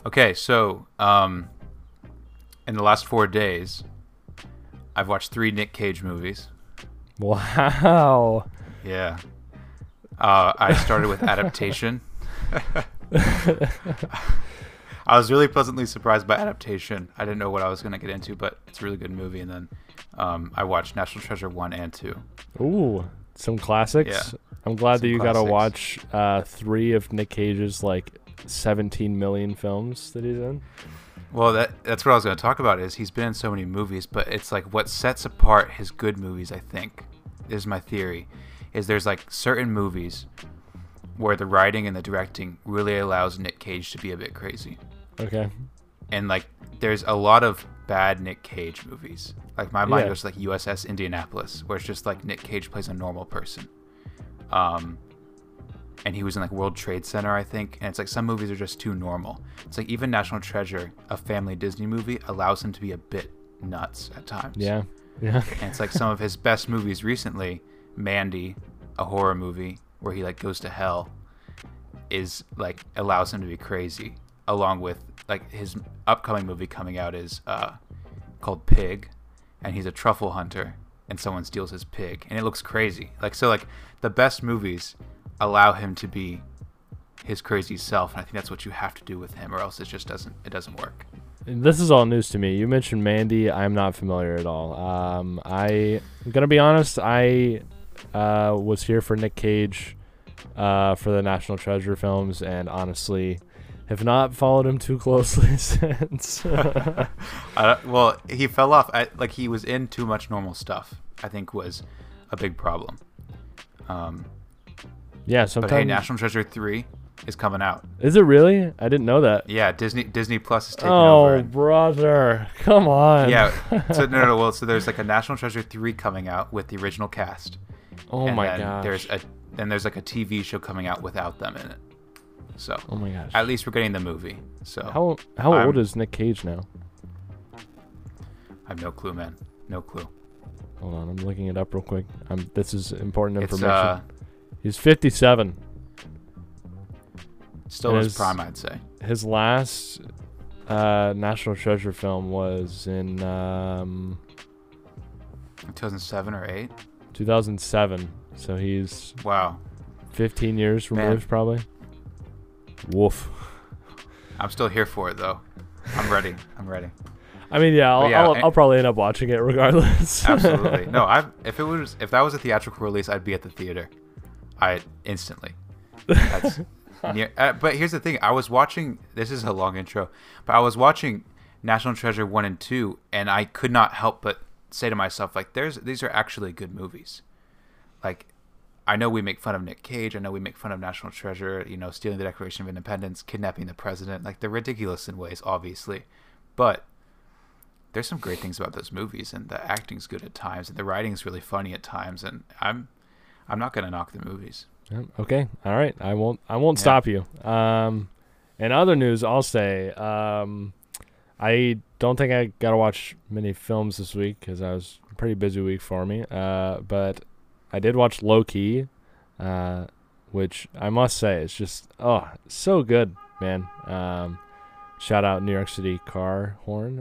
Okay, so in the last 4 days, I've watched 3 Nick Cage movies. Wow. Yeah. I started with Adaptation. I was really pleasantly surprised by Adaptation. I didn't know what I was going to get into, but it's a really good movie. And then I watched National Treasure 1 and 2. Ooh, some classics. Yeah. I'm glad that Some you got to classics. watch 3 of Nick Cage's like 17 million films that he's in. Well, that's what I was going to talk about is he's been in so many movies, but it's like what sets apart his good movies, I think, is my theory, is there's like certain movies where the writing and the directing really allows Nick Cage to be a bit crazy. Okay. And like there's a lot of bad Nick Cage movies. Like my mind Yeah. goes to, like USS Indianapolis, where it's just like Nick Cage plays a normal person. And he was in like World Trade Center, I think. And it's like some movies are just too normal. It's like even National Treasure, a family Disney movie, allows him to be a bit nuts at times. Yeah. Yeah. And it's like some of his best movies recently, Mandy, a horror movie where he like goes to hell, is like allows him to be crazy. Along with like his upcoming movie coming out is called Pig, and he's a truffle hunter and someone steals his pig and it looks crazy. Like so like the best movies allow him to be his crazy self, and I think that's what you have to do with him, or else it just doesn't work. This is all news to me. You mentioned Mandy. I'm not familiar at all. I'm gonna be honest. I was here for Nick Cage for the National Treasure films, and honestly, have not followed him too closely since. Well, he fell off. Like he was in too much normal stuff, I think was a big problem. Yeah, But sometimes. hey, National Treasure 3 is coming out. Is it really? I didn't know that. Yeah, Disney Plus is taking over. Oh, brother, come on. Yeah. So no. Well, so there's like a National Treasure 3 coming out with the original cast. Oh And my then gosh. there's like a TV show coming out without them in it. So Oh my gosh. at least we're getting the movie. So How I'm- old is Nick Cage now? I have no clue, man. No clue. Hold on, I'm looking it up real quick. This is important It's information. He's 57. still It his is- prime, I'd say. His last National Treasure film was in 2007 or 8. 2007. So he's Wow. 15 years Man. removed, probably. Woof. I'm still here for it though. I'm ready. I'm ready. I mean, yeah, But yeah, I'll probably end up watching it regardless. Absolutely. No, if that was a theatrical release, I'd be at the theater. I instantly. That's but here's the thing. I was watching. This is a long intro, but I was watching National Treasure 1 and 2, and I could not help but say to myself, like, these are actually good movies. Like, I know we make fun of Nick Cage. I know we make fun of National Treasure. You know, stealing the Declaration of Independence, kidnapping the president. Like, they're ridiculous in ways, obviously, but there's some great things about those movies, and the acting's good at times, and the writing's really funny at times, and I'm not gonna knock the movies. Okay, all right. I won't stop you. In other news, I'll say I don't think I got to watch many films this week because I was a pretty busy week for me. But I did watch Low-Key, which I must say is just so good, man. Shout out New York City car horn.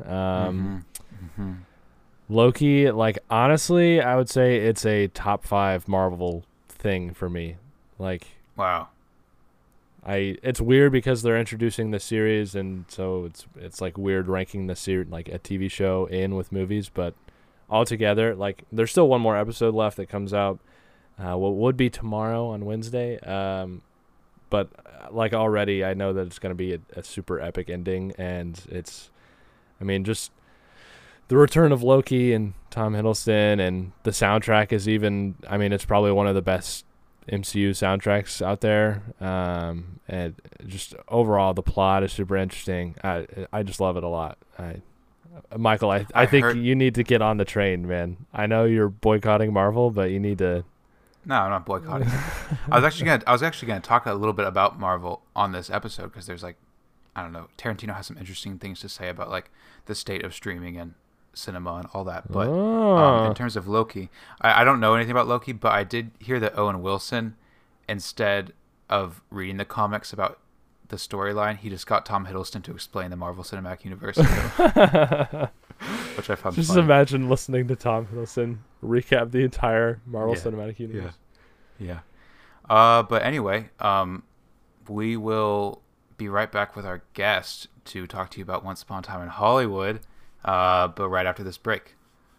Loki, like, honestly, I would say it's a top 5 Marvel thing for me. Like, Wow. it's weird because they're introducing the series, and so it's like weird ranking the series like a TV show in with movies, but altogether, like, there's still one more episode left that comes out what would be tomorrow on Wednesday. But like already I know that it's going to be a super epic ending, and just the return of Loki and Tom Hiddleston, and the soundtrack is it's probably one of the best MCU soundtracks out there. And just overall the plot is super interesting. I just love it a lot. Michael, I think you need to get on the train, man. I know you're boycotting Marvel, but you need to. No, I'm not boycotting. I was actually gonna talk a little bit about Marvel on this episode because there's like, I don't know, Tarantino has some interesting things to say about like the state of streaming and cinema and all that. But in terms of Loki, I don't know anything about Loki, but I did hear that Owen Wilson, instead of reading the comics about the storyline, he just got Tom Hiddleston to explain the Marvel Cinematic Universe, which I found Just funny. imagine listening to Tom Hiddleston recap the entire Marvel Cinematic Universe. Yeah. But anyway, we will be right back with our guest to talk to you about Once Upon a Time in Hollywood, but right after this break.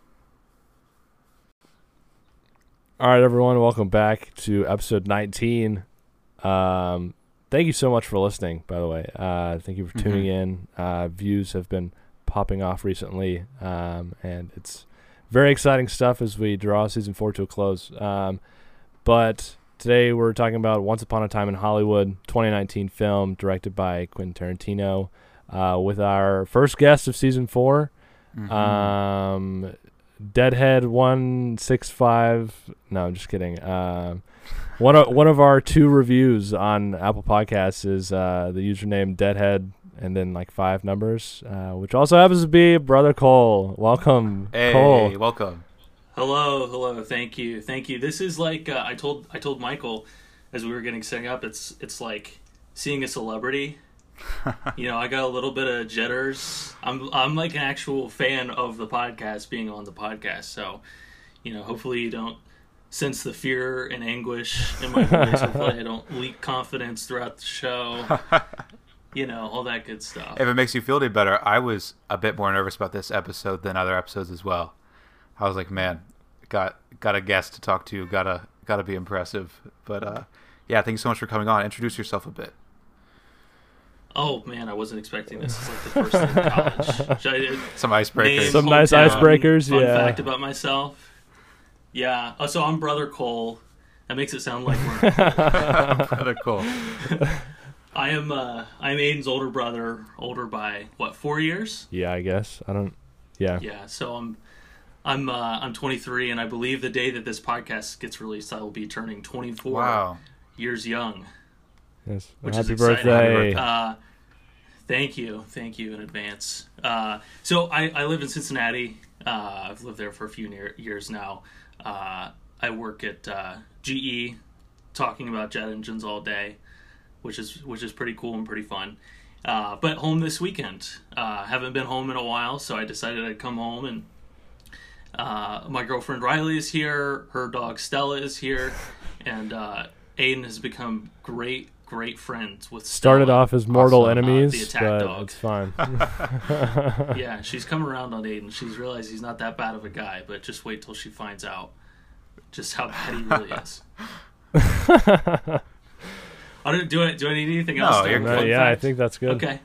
All right, everyone, welcome back to episode 19. Thank you so much for listening, by the way. Thank you for tuning in. Views have been popping off recently, and it's very exciting stuff as we draw season 4 to a close. But today we're talking about Once Upon a Time in Hollywood, 2019 film directed by Quentin Tarantino, with our first guest of season 4, Deadhead 165. No, I'm just kidding. One of our 2 reviews on Apple Podcasts is the username Deadhead and then like 5 numbers, which also happens to be Brother Cole. Welcome, Cole. Hey, welcome. Hello. Thank you. This is like I told Michael as we were getting set up. It's like seeing a celebrity. I got a little bit of jitters. I'm like an actual fan of the podcast, being on the podcast. So, hopefully you don't sense the fear and anguish in my voice. Hopefully I don't leak confidence throughout the show. All that good stuff. If it makes you feel any better, I was a bit more nervous about this episode than other episodes as well. I was like, man, got a guest to talk to, gotta be impressive. But yeah, thank you so much for coming on. Introduce yourself a bit. Oh man, I wasn't expecting this. It's like the first day of college. Some icebreakers. Some nice icebreakers. Fun fact about myself. Yeah. Oh, so I'm Brother Cole. That makes it sound like we're Brother Cole. I'm Aiden's older brother, older by 4 years? Yeah, I guess. I don't. Yeah. Yeah. So I'm 23, and I believe the day that this podcast gets released, I will be turning 24 years young. Yes. Which Happy is exciting. birthday. Thank you in advance. So I live in Cincinnati. I've lived there for a few years now. I work at GE, talking about jet engines all day, which is pretty cool and pretty fun. But home this weekend. Haven't been home in a while, so I decided I'd come home, and my girlfriend Riley is here. Her dog Stella is here, and Aiden has become great friends with Stella. Started off as mortal the enemies, attack but dog. it's fine. Yeah, she's come around on Aiden. She's realized he's not that bad of a guy, but just wait till she finds out just how bad he really is. Do I need anything else? No, you're good. Yeah, I think that's good. Okay.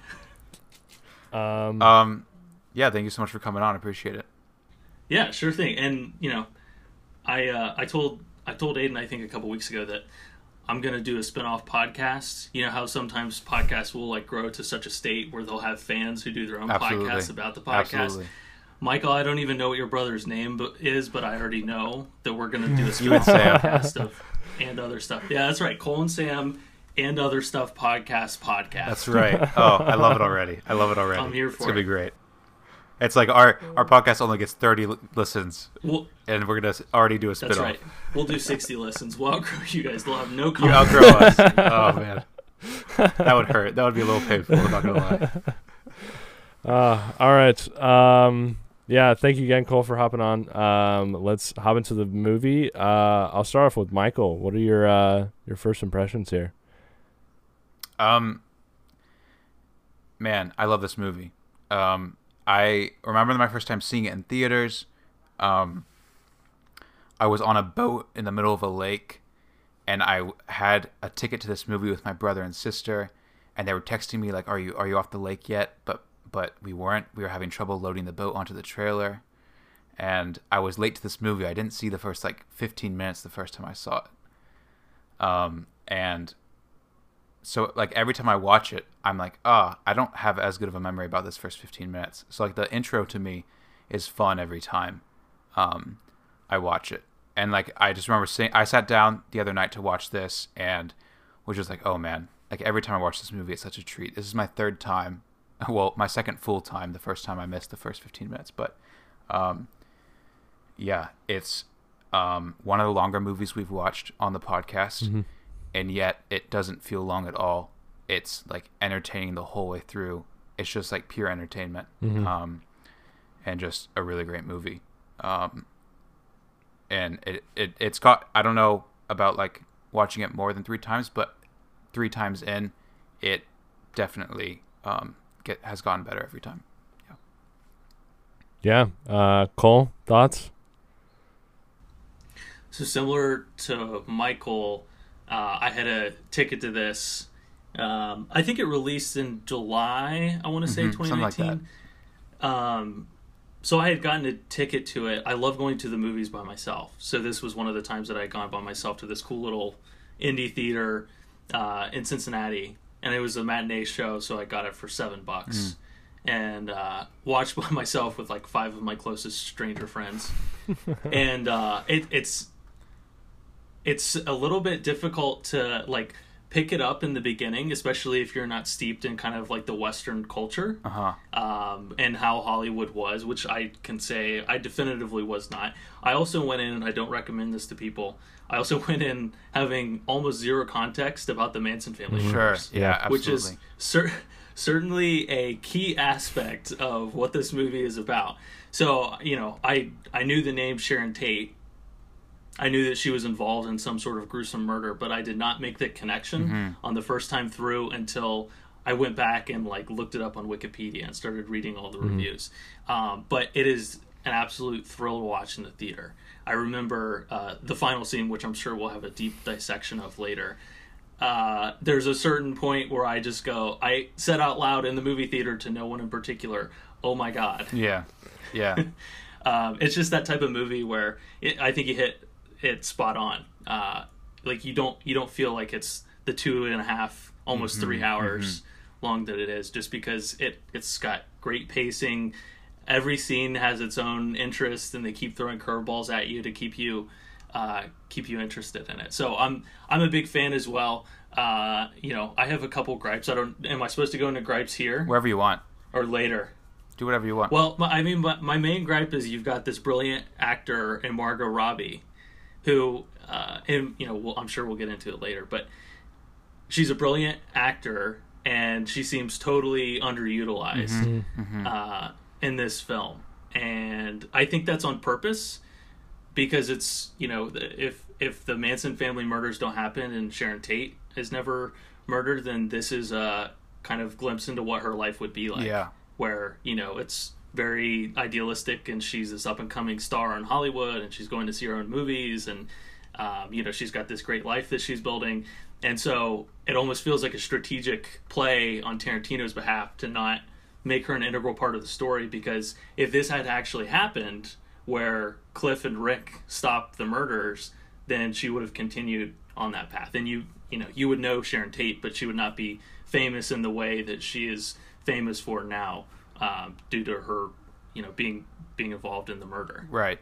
Yeah, thank you so much for coming on. I appreciate it. Yeah, sure thing. And I told Aiden, I think a couple weeks ago, that I'm going to do a spin-off podcast. You know how sometimes podcasts will like grow to such a state where they'll have fans who do their own podcasts about the podcast. Absolutely. Michael, I don't even know what your brother's name is, but I already know that we're going to do a spin-off podcast of and other stuff. Yeah, that's right. Cole and Sam and other stuff podcast. That's right. Oh, I love it already. I'm here for it. It's going to be great. It's like our podcast only gets 30 listens, and we're going to already do a spin-off. That's right. We'll do 60 listens. We'll outgrow you guys. They'll have no You confidence. outgrow us. Oh, man. That would hurt. That would be a little painful, I'm not going to lie. All right. Yeah, thank you again, Cole, for hopping on. Let's hop into the movie. I'll start off with Michael. What are your first impressions here? Man, I love this movie. I remember my first time seeing it in theaters. I was on a boat in the middle of a lake, and I had a ticket to this movie with my brother and sister, and they were texting me like, "Are you off the lake yet?" But we weren't. We were having trouble loading the boat onto the trailer, and I was late to this movie. I didn't see the first 15 minutes the first time I saw it. And so every time I watch it, I'm like, I don't have as good of a memory about this first 15 minutes. So the intro to me is fun every time I watch it. And I just remember I sat down the other night to watch this and was just like, oh man, every time I watch this movie, it's such a treat. This is my third time. Well, my second full time. The first time I missed the first 15 minutes. But yeah, it's one of the longer movies we've watched on the podcast. Mm-hmm. And yet it doesn't feel long at all. it's like entertaining the whole way through. It's just like pure entertainment, and just a really great movie. And it's got, I don't know about like watching it more than 3 times, but 3 times in, it definitely has gotten better every time. Yeah. Cole, thoughts? So similar to Michael, I had a ticket to this. I think it released in July, I want to say 2019. Like so I had gotten a ticket to it. I love going to the movies by myself. So this was one of the times that I had gone by myself to this cool little indie theater in Cincinnati. And it was a matinee show, so I got it for $7. And watched by myself with like 5 of my closest stranger friends. And it's a little bit difficult to like pick it up in the beginning, especially if you're not steeped in kind of like the Western culture and how Hollywood was, which I can say I definitively was not. I also went in, and I don't recommend this to people, I also went in having almost zero context about the Manson family murders. Sure, yeah, absolutely. Which is certainly a key aspect of what this movie is about. So, you know, I knew the name Sharon Tate. I knew that she was involved in some sort of gruesome murder, but I did not make the connection on the first time through until I went back and like looked it up on Wikipedia and started reading all the reviews. But it is an absolute thrill to watch in the theater. I remember the final scene, which I'm sure we'll have a deep dissection of later. There's a certain point where I just go, I said out loud in the movie theater to no one in particular, "Oh my God." Yeah. It's just that type of movie where I think you hit it spot on. Like you don't feel like it's the 2.5, almost 3 hours long that it is, just because it's got great pacing. Every scene has its own interest, and they keep throwing curveballs at you to keep you interested in it. So I'm a big fan as well. You know, I have a couple gripes. Am I supposed to go into gripes here? Wherever you want. Or later? Do whatever you want. Well, my main gripe is you've got this brilliant actor in Margot Robbie, who, and you know, I'm sure we'll get into it later, but she's a brilliant actor, and she seems totally underutilized in this film, and I think that's on purpose, because it's, you know, if the Manson family murders don't happen and Sharon Tate is never murdered, then this is a kind of glimpse into what her life would be like. Yeah. Where, you know, it's very idealistic, and she's this up-and-coming star in Hollywood, and she's going to see her own movies, and, you know, she's got this great life that she's building. And so it almost feels like a strategic play on Tarantino's behalf to not make her an integral part of the story, because if this had actually happened, where Cliff and Rick stopped the murders, then she would have continued on that path. And you would know Sharon Tate, but she would not be famous in the way that she is famous for now, due to her, you know, being involved in the murder. Right.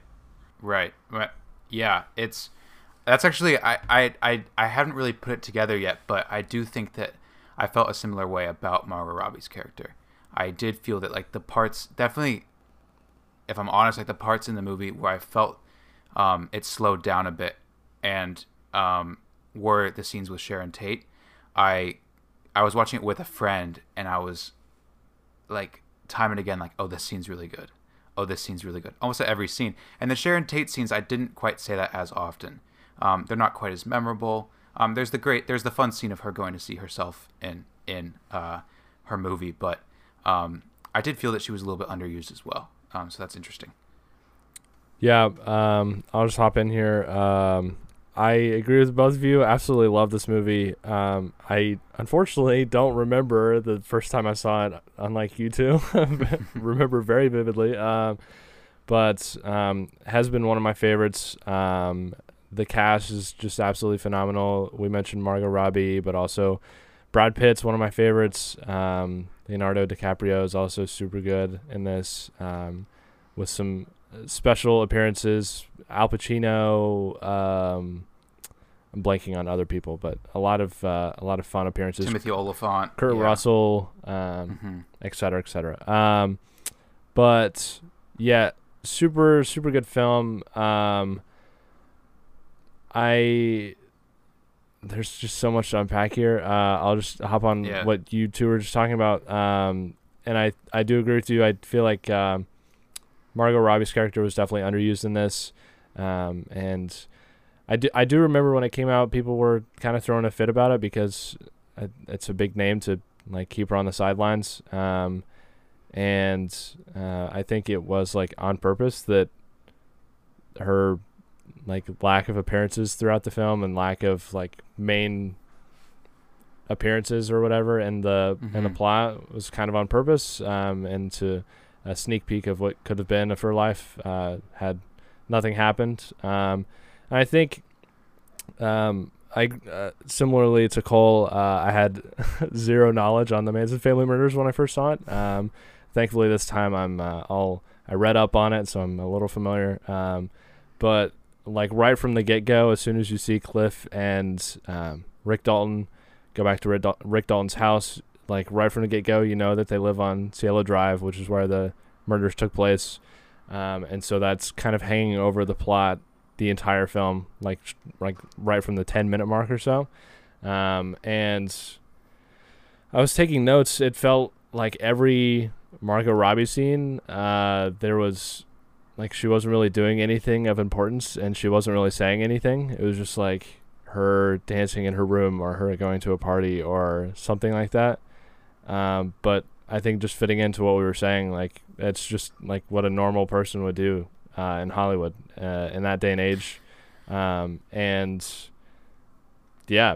Yeah, that's actually, I haven't really put it together yet, but I do think that I felt a similar way about Margot Robbie's character. I did feel that like the parts, definitely, if I'm honest, like the parts in the movie where I felt it slowed down a bit, and were the scenes with Sharon Tate. I was watching it with a friend, and I was like, time and again, like, oh, this scene's really good. Oh, this scene's really good. Almost at every scene. And the Sharon Tate scenes, I didn't quite say that as often. They're not quite as memorable. There's the fun scene of her going to see herself in her movie, but I did feel that she was a little bit underused as well. So that's interesting. Yeah, I'll just hop in here. I agree with both of you. Absolutely love this movie. I unfortunately don't remember the first time I saw it, unlike you two. Remember very vividly. But has been one of my favorites. The cast is just absolutely phenomenal. We mentioned Margot Robbie, but also Brad Pitt's one of my favorites. Leonardo DiCaprio is also super good in this, with some special appearances. Al Pacino. I'm blanking on other people, but a lot of fun appearances. Timothy Olyphant, Kurt Russell, et cetera, et cetera. But yeah, super good film. I there's just so much to unpack here. I'll just hop on what you two were just talking about. And I do agree with you. I feel like Margot Robbie's character was definitely underused in this. And I do remember when it came out, people were kind of throwing a fit about it because it's a big name to like keep her on the sidelines. And I think it was like on purpose that her like lack of appearances throughout the film and lack of like main appearances or whatever in the plot was kind of on purpose, and to a sneak peek of what could have been if her life had nothing happened. I think similarly to Cole, I had zero knowledge on the Manson family murders when I first saw it. Thankfully this time I read up on it, so I'm a little familiar. But like right from the get-go, as soon as you see Cliff and Rick Dalton go back to Rick Dalton's house, like right from the get-go, you know that they live on Cielo Drive, which is where the murders took place. And so that's kind of hanging over the plot the entire film, like right from the 10-minute mark or so. And I was taking notes. It felt like every Margot Robbie scene, there was like she wasn't really doing anything of importance and she wasn't really saying anything. It was just like her dancing in her room or her going to a party or something like that. But I think just fitting into what we were saying, like it's just like what a normal person would do in Hollywood in that day and age. And yeah,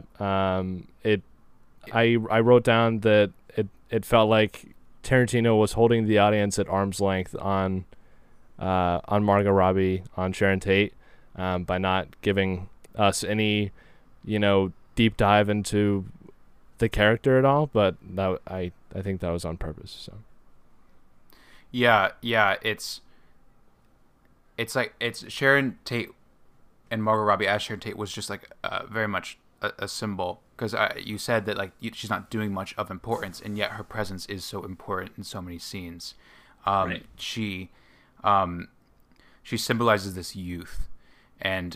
I wrote down that it felt like Tarantino was holding the audience at arm's length on Margot Robbie, on Sharon Tate, by not giving us any, deep dive into the character at all. But that I think that was on purpose. So. Yeah, it's like it's Sharon Tate and Margot Robbie as Sharon Tate was just like very much a symbol, because you said that like she's not doing much of importance, and yet her presence is so important in so many scenes. Right. She symbolizes this youth, and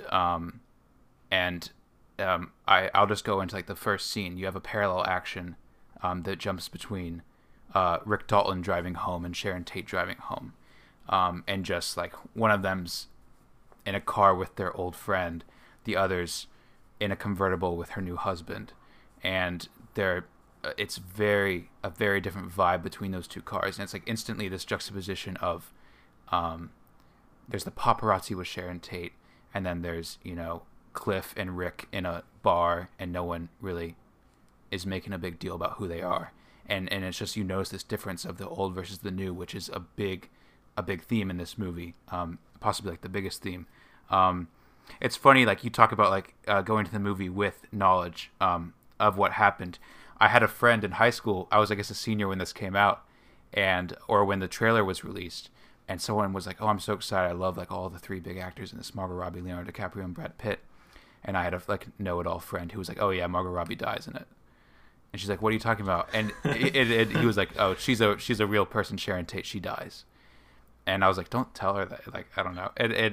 I'll just go into like the first scene. You have a parallel action that jumps between Rick Dalton driving home and Sharon Tate driving home, and just like one of them's in a car with their old friend, the other's in a convertible with her new husband, and it's a very different vibe between those two cars, and it's like instantly this juxtaposition of there's the paparazzi with Sharon Tate, and then there's Cliff and Rick in a bar, and no one really is making a big deal about who they are, and it's just, you notice this difference of the old versus the new, which is a big theme in this movie, possibly like the biggest theme. It's funny, like you talk about like going to the movie with knowledge of what happened. I had a friend in high school. I was, I guess, a senior when this came out, or when the trailer was released, and someone was like, "Oh, I'm so excited! I love like all the three big actors in this: Margot Robbie, Leonardo DiCaprio, and Brad Pitt." And I had a like know-it-all friend who was like, "Oh yeah, Margot Robbie dies in it." And she's like, "What are you talking about?" And he was like, "Oh, she's a real person, Sharon Tate. She dies." And I was like, "Don't tell her that." Like, I don't know.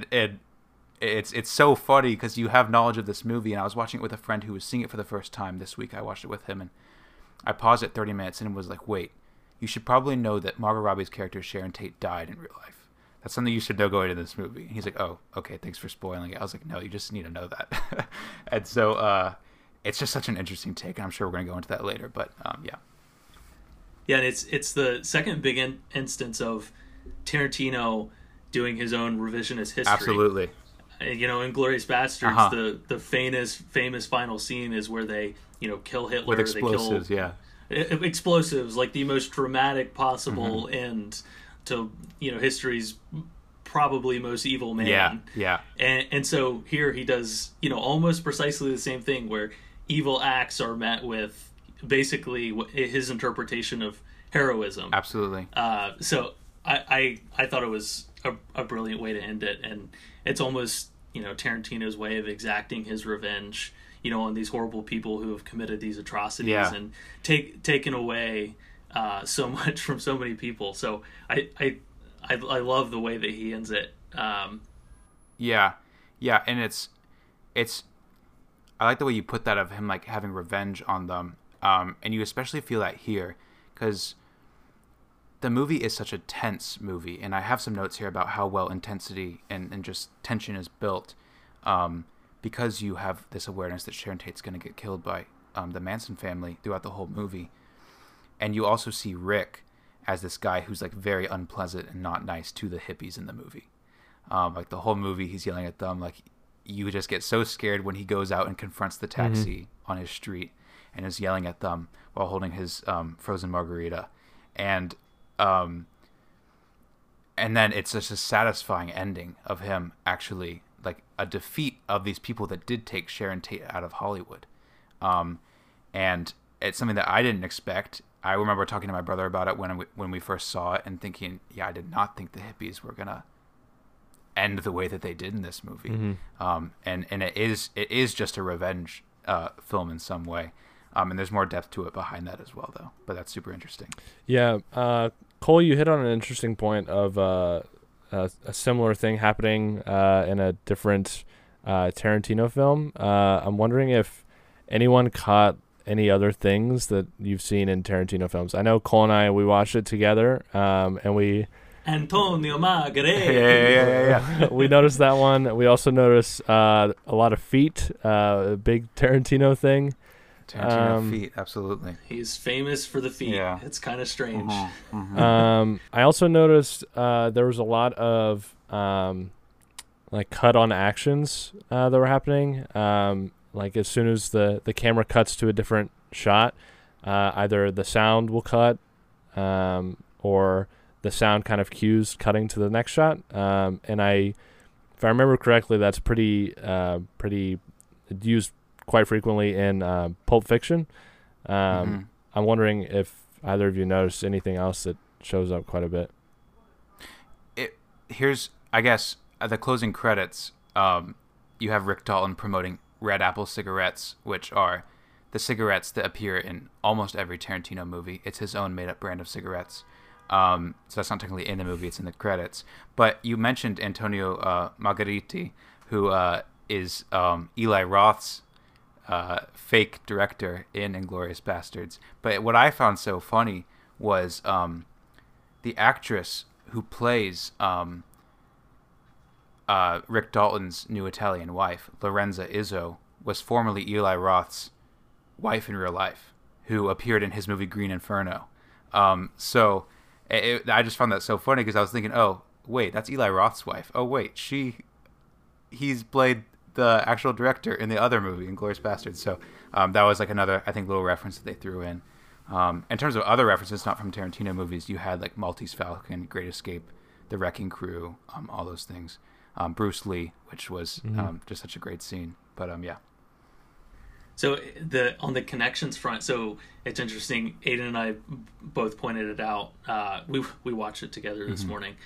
It's so funny because you have knowledge of this movie, and I was watching it with a friend who was seeing it for the first time this week. I watched it with him, and I paused at 30 minutes and was like, "Wait, you should probably know that Margot Robbie's character Sharon Tate died in real life. That's something you should know going into this movie." And he's like, "Oh, okay, thanks for spoiling it." I was like, "No, you just need to know that." And so it's just such an interesting take, and I'm sure we're going to go into that later. But yeah. Yeah, and it's the second big instance of Tarantino doing his own revisionist history. Absolutely. Inglourious Basterds, the famous final scene is where they, kill Hitler with explosives. Explosives, like the most dramatic possible end to history's probably most evil man. Yeah. And so here he does almost precisely the same thing, where evil acts are met with basically his interpretation of heroism. Absolutely. So I thought it was a brilliant way to end it, and it's almost Tarantino's way of exacting his revenge on these horrible people who have committed these atrocities and taken away so much from so many people. So I love the way that he ends it. Yeah, and it's I like the way you put that of him like having revenge on them, and you especially feel that here because the movie is such a tense movie, and I have some notes here about how well intensity and just tension is built, because you have this awareness that Sharon Tate's going to get killed by the Manson family throughout the whole movie, and you also see Rick as this guy who's like very unpleasant and not nice to the hippies in the movie. Like the whole movie, he's yelling at them. Like you just get so scared when he goes out and confronts the taxi on his street and is yelling at them while holding his frozen margarita, and then it's just a satisfying ending of him actually like a defeat of these people that did take Sharon Tate out of Hollywood, and it's something that I didn't expect. I remember talking to my brother about it when we first saw it and thinking, yeah, I did not think the hippies were gonna end the way that they did in this movie. And it is just a revenge film in some way, and there's more depth to it behind that as well, though. But that's super interesting. Yeah, Cole, you hit on an interesting point of a similar thing happening in a different Tarantino film. I'm wondering if anyone caught any other things that you've seen in Tarantino films. I know Cole and I, we watched it together, and we... Antonio Margaret. Yeah. We noticed that one. We also noticed a lot of feet, a big Tarantino thing. Tarantino feet, absolutely. He's famous for the feet. Yeah. It's kind of strange. I also noticed there was a lot of like cut on actions that were happening. Like as soon as the camera cuts to a different shot, either the sound will cut or the sound kind of cues cutting to the next shot. And if I remember correctly, that's pretty used quite frequently in Pulp Fiction. I'm wondering if either of you noticed anything else that shows up quite a bit. Here's, I guess, at the closing credits, you have Rick Dalton promoting Red Apple cigarettes, which are the cigarettes that appear in almost every Tarantino movie. It's his own made-up brand of cigarettes. So that's not technically in the movie, it's in the credits. But you mentioned Antonio Margheriti, who is Eli Roth's fake director in Inglourious Bastards. But what I found so funny was the actress who plays Rick Dalton's new Italian wife, Lorenza Izzo, was formerly Eli Roth's wife in real life, who appeared in his movie Green Inferno. So I just found that so funny because I was thinking, oh, wait, that's Eli Roth's wife. Oh, wait, he's played the actual director in the other movie, Inglourious Bastards. So that was like another, I think, little reference that they threw in. In terms of other references, not from Tarantino movies, you had like Maltese Falcon, Great Escape, The Wrecking Crew, all those things. Bruce Lee, which was just such a great scene. But yeah. So on the connections front, so it's interesting. Aiden and I both pointed it out. We watched it together this morning.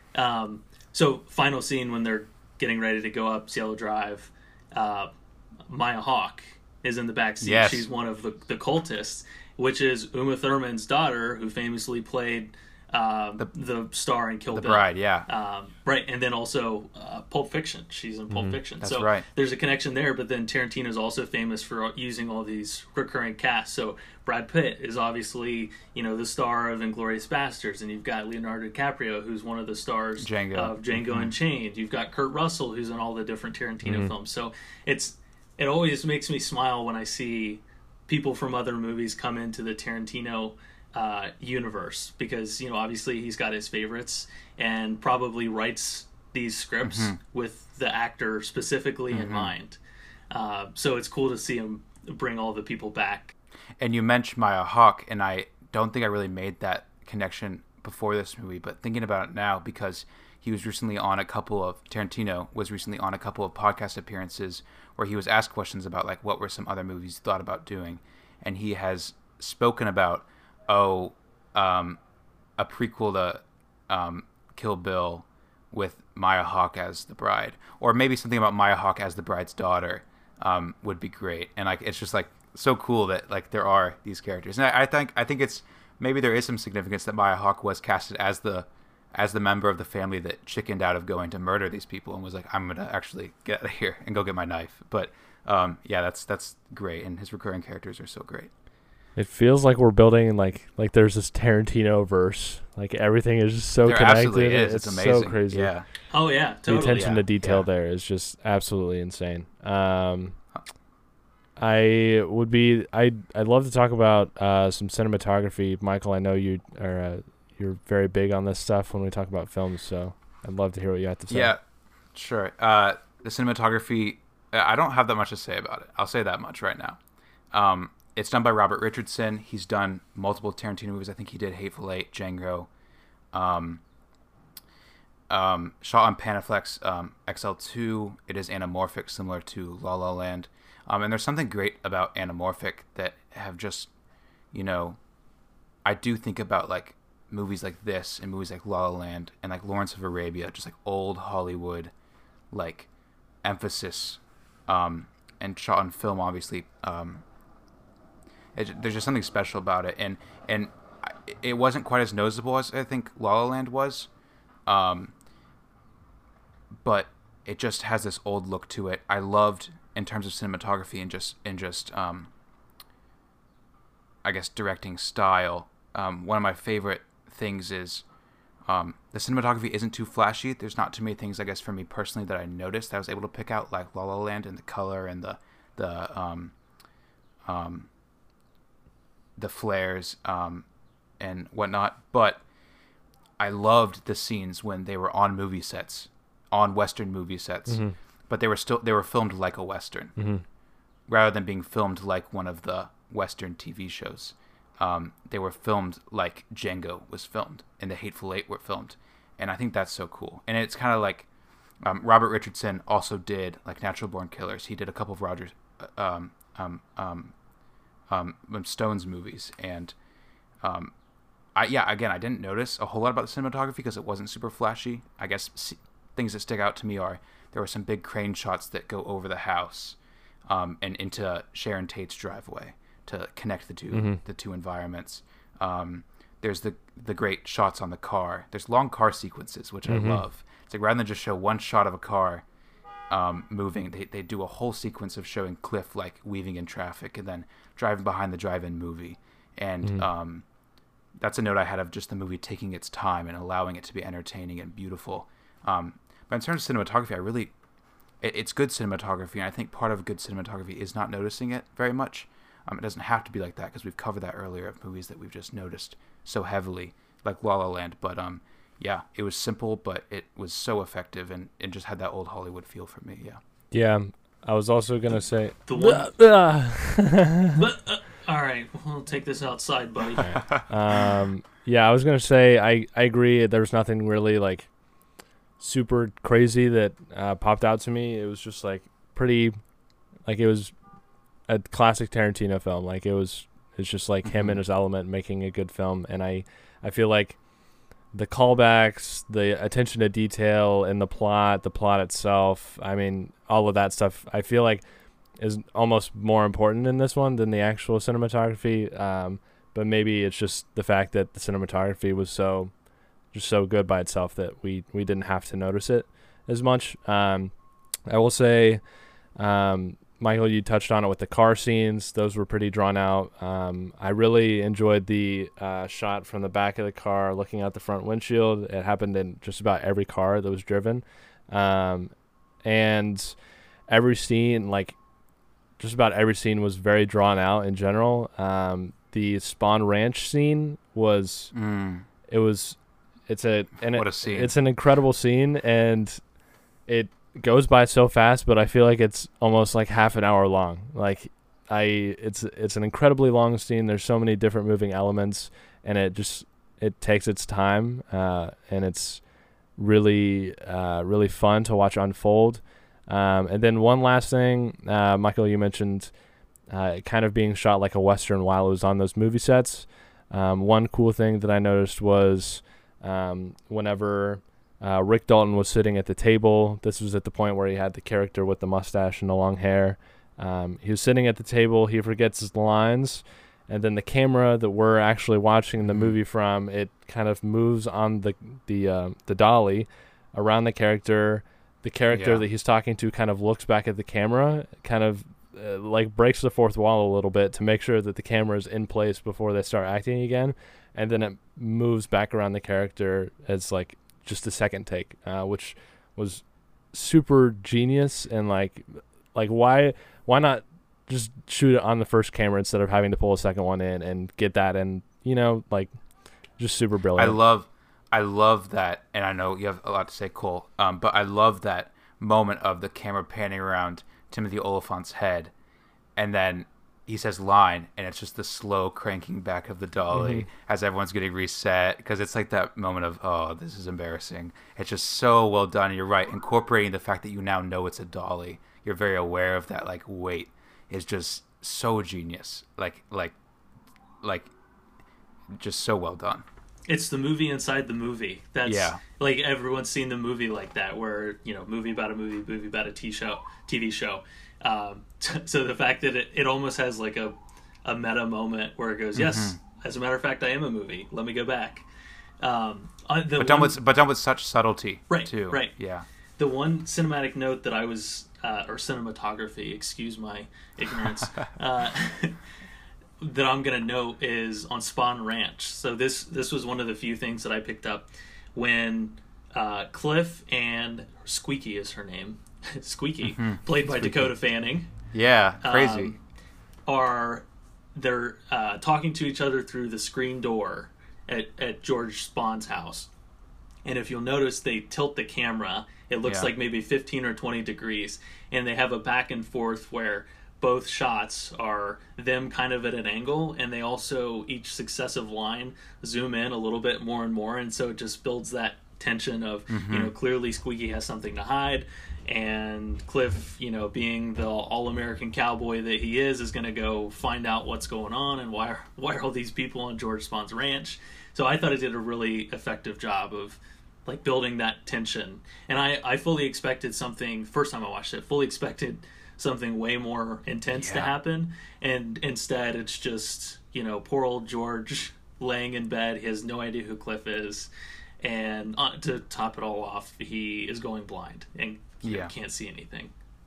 So final scene when they're getting ready to go up Cielo Drive, Maya Hawke is in the back seat. Yes. She's one of the cultists, which is Uma Thurman's daughter, who famously played the star in Kill Bill. The Bride, yeah. Right, and then also Pulp Fiction. She's in Pulp Fiction. That's so right. There's a connection there, but then Tarantino's also famous for using all these recurring casts. So Brad Pitt is obviously, the star of Inglourious Bastards, and you've got Leonardo DiCaprio, who's one of the stars of Django Unchained. You've got Kurt Russell, who's in all the different Tarantino films. So it always makes me smile when I see people from other movies come into the Tarantino universe, because obviously he's got his favorites and probably writes these scripts with the actor specifically in mind. So it's cool to see him bring all the people back. And you mentioned Maya Hawke, and I don't think I really made that connection before this movie, but thinking about it now, because Tarantino was recently on a couple of podcast appearances where he was asked questions about like what were some other movies he thought about doing, and he has spoken about a prequel to Kill Bill with Maya Hawke as the bride, or maybe something about Maya Hawke as the bride's daughter would be great. And like it's just like so cool that like there are these characters, and I think it's maybe there is some significance that Maya Hawke was casted as the as the member of the family that chickened out of going to murder these people and was like, I'm gonna actually get out of here and go get my knife. But yeah, that's great, and his recurring characters are so great. It feels like we're building like there's this Tarantino verse. Like everything is just so There connected. absolutely is. It's amazing. So crazy. Yeah. Oh yeah, The totally. attention to detail there is just absolutely insane. I'd love to talk about some cinematography. Michael, I know you are you're very big on this stuff when we talk about films, so I'd love to hear what you have to say. Yeah, sure. The cinematography, I don't have that much to say about it. I'll say that much right now. It's done by Robert Richardson. He's done multiple Tarantino movies. I think he did Hateful Eight, Django. Shot on Panaflex XL2. It is anamorphic, similar to La La Land. And there's something great about anamorphic that have just, I do think about like movies like this and movies like La La Land and like Lawrence of Arabia, just like old Hollywood, like emphasis, and shot on film, obviously. There's just something special about it, and it wasn't quite as noticeable as I think La La Land was, but it just has this old look to it. I loved, in terms of cinematography and just I guess directing style. One of my favorite things is the cinematography isn't too flashy. There's not too many things, I guess, for me personally that I noticed that I was able to pick out, like La La Land, and the color and the flares and whatnot. But I loved the scenes when they were on movie sets, on Western movie sets, Mm-hmm. but they were filmed like a Western, Mm-hmm. rather than being filmed like one of the Western TV shows. They were filmed like Django was filmed and the Hateful Eight were filmed, and I think that's so cool. And it's kind of like Robert Richardson also did like Natural Born Killers. He did a couple of Stone's movies, and I didn't notice a whole lot about the cinematography because it wasn't super flashy. I guess things that stick out to me are there were some big crane shots that go over the house and into Sharon Tate's driveway to connect the two environments. There's the great shots on the car. There's long car sequences, which I love. It's like rather than just show one shot of a car moving, they do a whole sequence of showing Cliff like weaving in traffic and then driving behind the drive-in movie. And that's a note I had of just the movie taking its time and allowing it to be entertaining and beautiful. But in terms of cinematography, it's good cinematography, and I think part of good cinematography is not noticing it very much. It doesn't have to be like that because we've covered that earlier of movies that we've just noticed so heavily, like La La Land. But yeah, it was simple, but it was so effective, and it just had that old Hollywood feel for me. Yeah. Yeah, I was also gonna say The one. All right, we'll take this outside, buddy. yeah, I was gonna say I agree. There was nothing really like super crazy that popped out to me. It was just like pretty, like it was a classic Tarantino film. Like it's just like him and his element making a good film. And I feel like the callbacks, the attention to detail in the plot itself, I mean, all of that stuff, I feel like is almost more important in this one than the actual cinematography. But maybe it's just the fact that the cinematography was so good by itself that we didn't have to notice it as much. I will say, Michael, you touched on it with the car scenes. Those were pretty drawn out. I really enjoyed the shot from the back of the car looking out the front windshield. It happened in just about every car that was driven. And every scene, like just about every scene was very drawn out in general. The Spawn Ranch scene was, it's an incredible scene, and it goes by so fast, but I feel like it's almost like half an hour long. Like it's an incredibly long scene. There's so many different moving elements, and it takes its time, and it's really really fun to watch unfold. And then one last thing, Michael, you mentioned kind of being shot like a Western while it was on those movie sets. One cool thing that I noticed was whenever Rick Dalton was sitting at the table, this was at the point where he had the character with the mustache and the long hair. He was sitting at the table, he forgets his lines, and then the camera that we're actually watching the movie from, it kind of moves on the dolly around the character. The character that he's talking to kind of looks back at the camera, kind of like breaks the fourth wall a little bit to make sure that the camera is in place before they start acting again, and then it moves back around the character as like just a second take, which was super genius. And like why not just shoot it on the first camera instead of having to pull a second one in and get that, and like just super brilliant. I love that, and I know you have a lot to say, Cole, but I love that moment of the camera panning around Timothy Oliphant's head, and then he says line, and it's just the slow cranking back of the dolly as everyone's getting reset, because it's like that moment of, oh, this is embarrassing. It's just so well done. You're right, incorporating the fact that you now know it's a dolly. You're very aware of that, like, weight is just so genius. Like just so well done. It's the movie inside the movie. That's like everyone's seen the movie like that, where movie about a movie about a TV show. So the fact that it almost has like a meta moment where it goes, yes, as a matter of fact, I am a movie. Let me go back. But done with such subtlety, right? Too. Right. Yeah. The one cinematic note that I was, or cinematography, excuse my ignorance. That I'm gonna note is on Spawn Ranch. So this was one of the few things that I picked up when Cliff and Squeaky is her name, Squeaky, played by Dakota Fanning. Yeah, crazy. They're talking to each other through the screen door at George Spawn's house, and if you'll notice, they tilt the camera. It looks like maybe 15 or 20 degrees, and they have a back and forth where both shots are them kind of at an angle, and they also, each successive line, zoom in a little bit more and more, and so it just builds that tension of, clearly Squeaky has something to hide, and Cliff, being the all-American cowboy that he is going to go find out what's going on, and why are all these people on George Spawn's ranch. So I thought it did a really effective job of like building that tension, and I fully expected something, first time I watched it, fully expected something way more intense to happen, and instead it's just poor old George laying in bed. He has no idea who Cliff is, and to top it all off, he is going blind and can't see anything.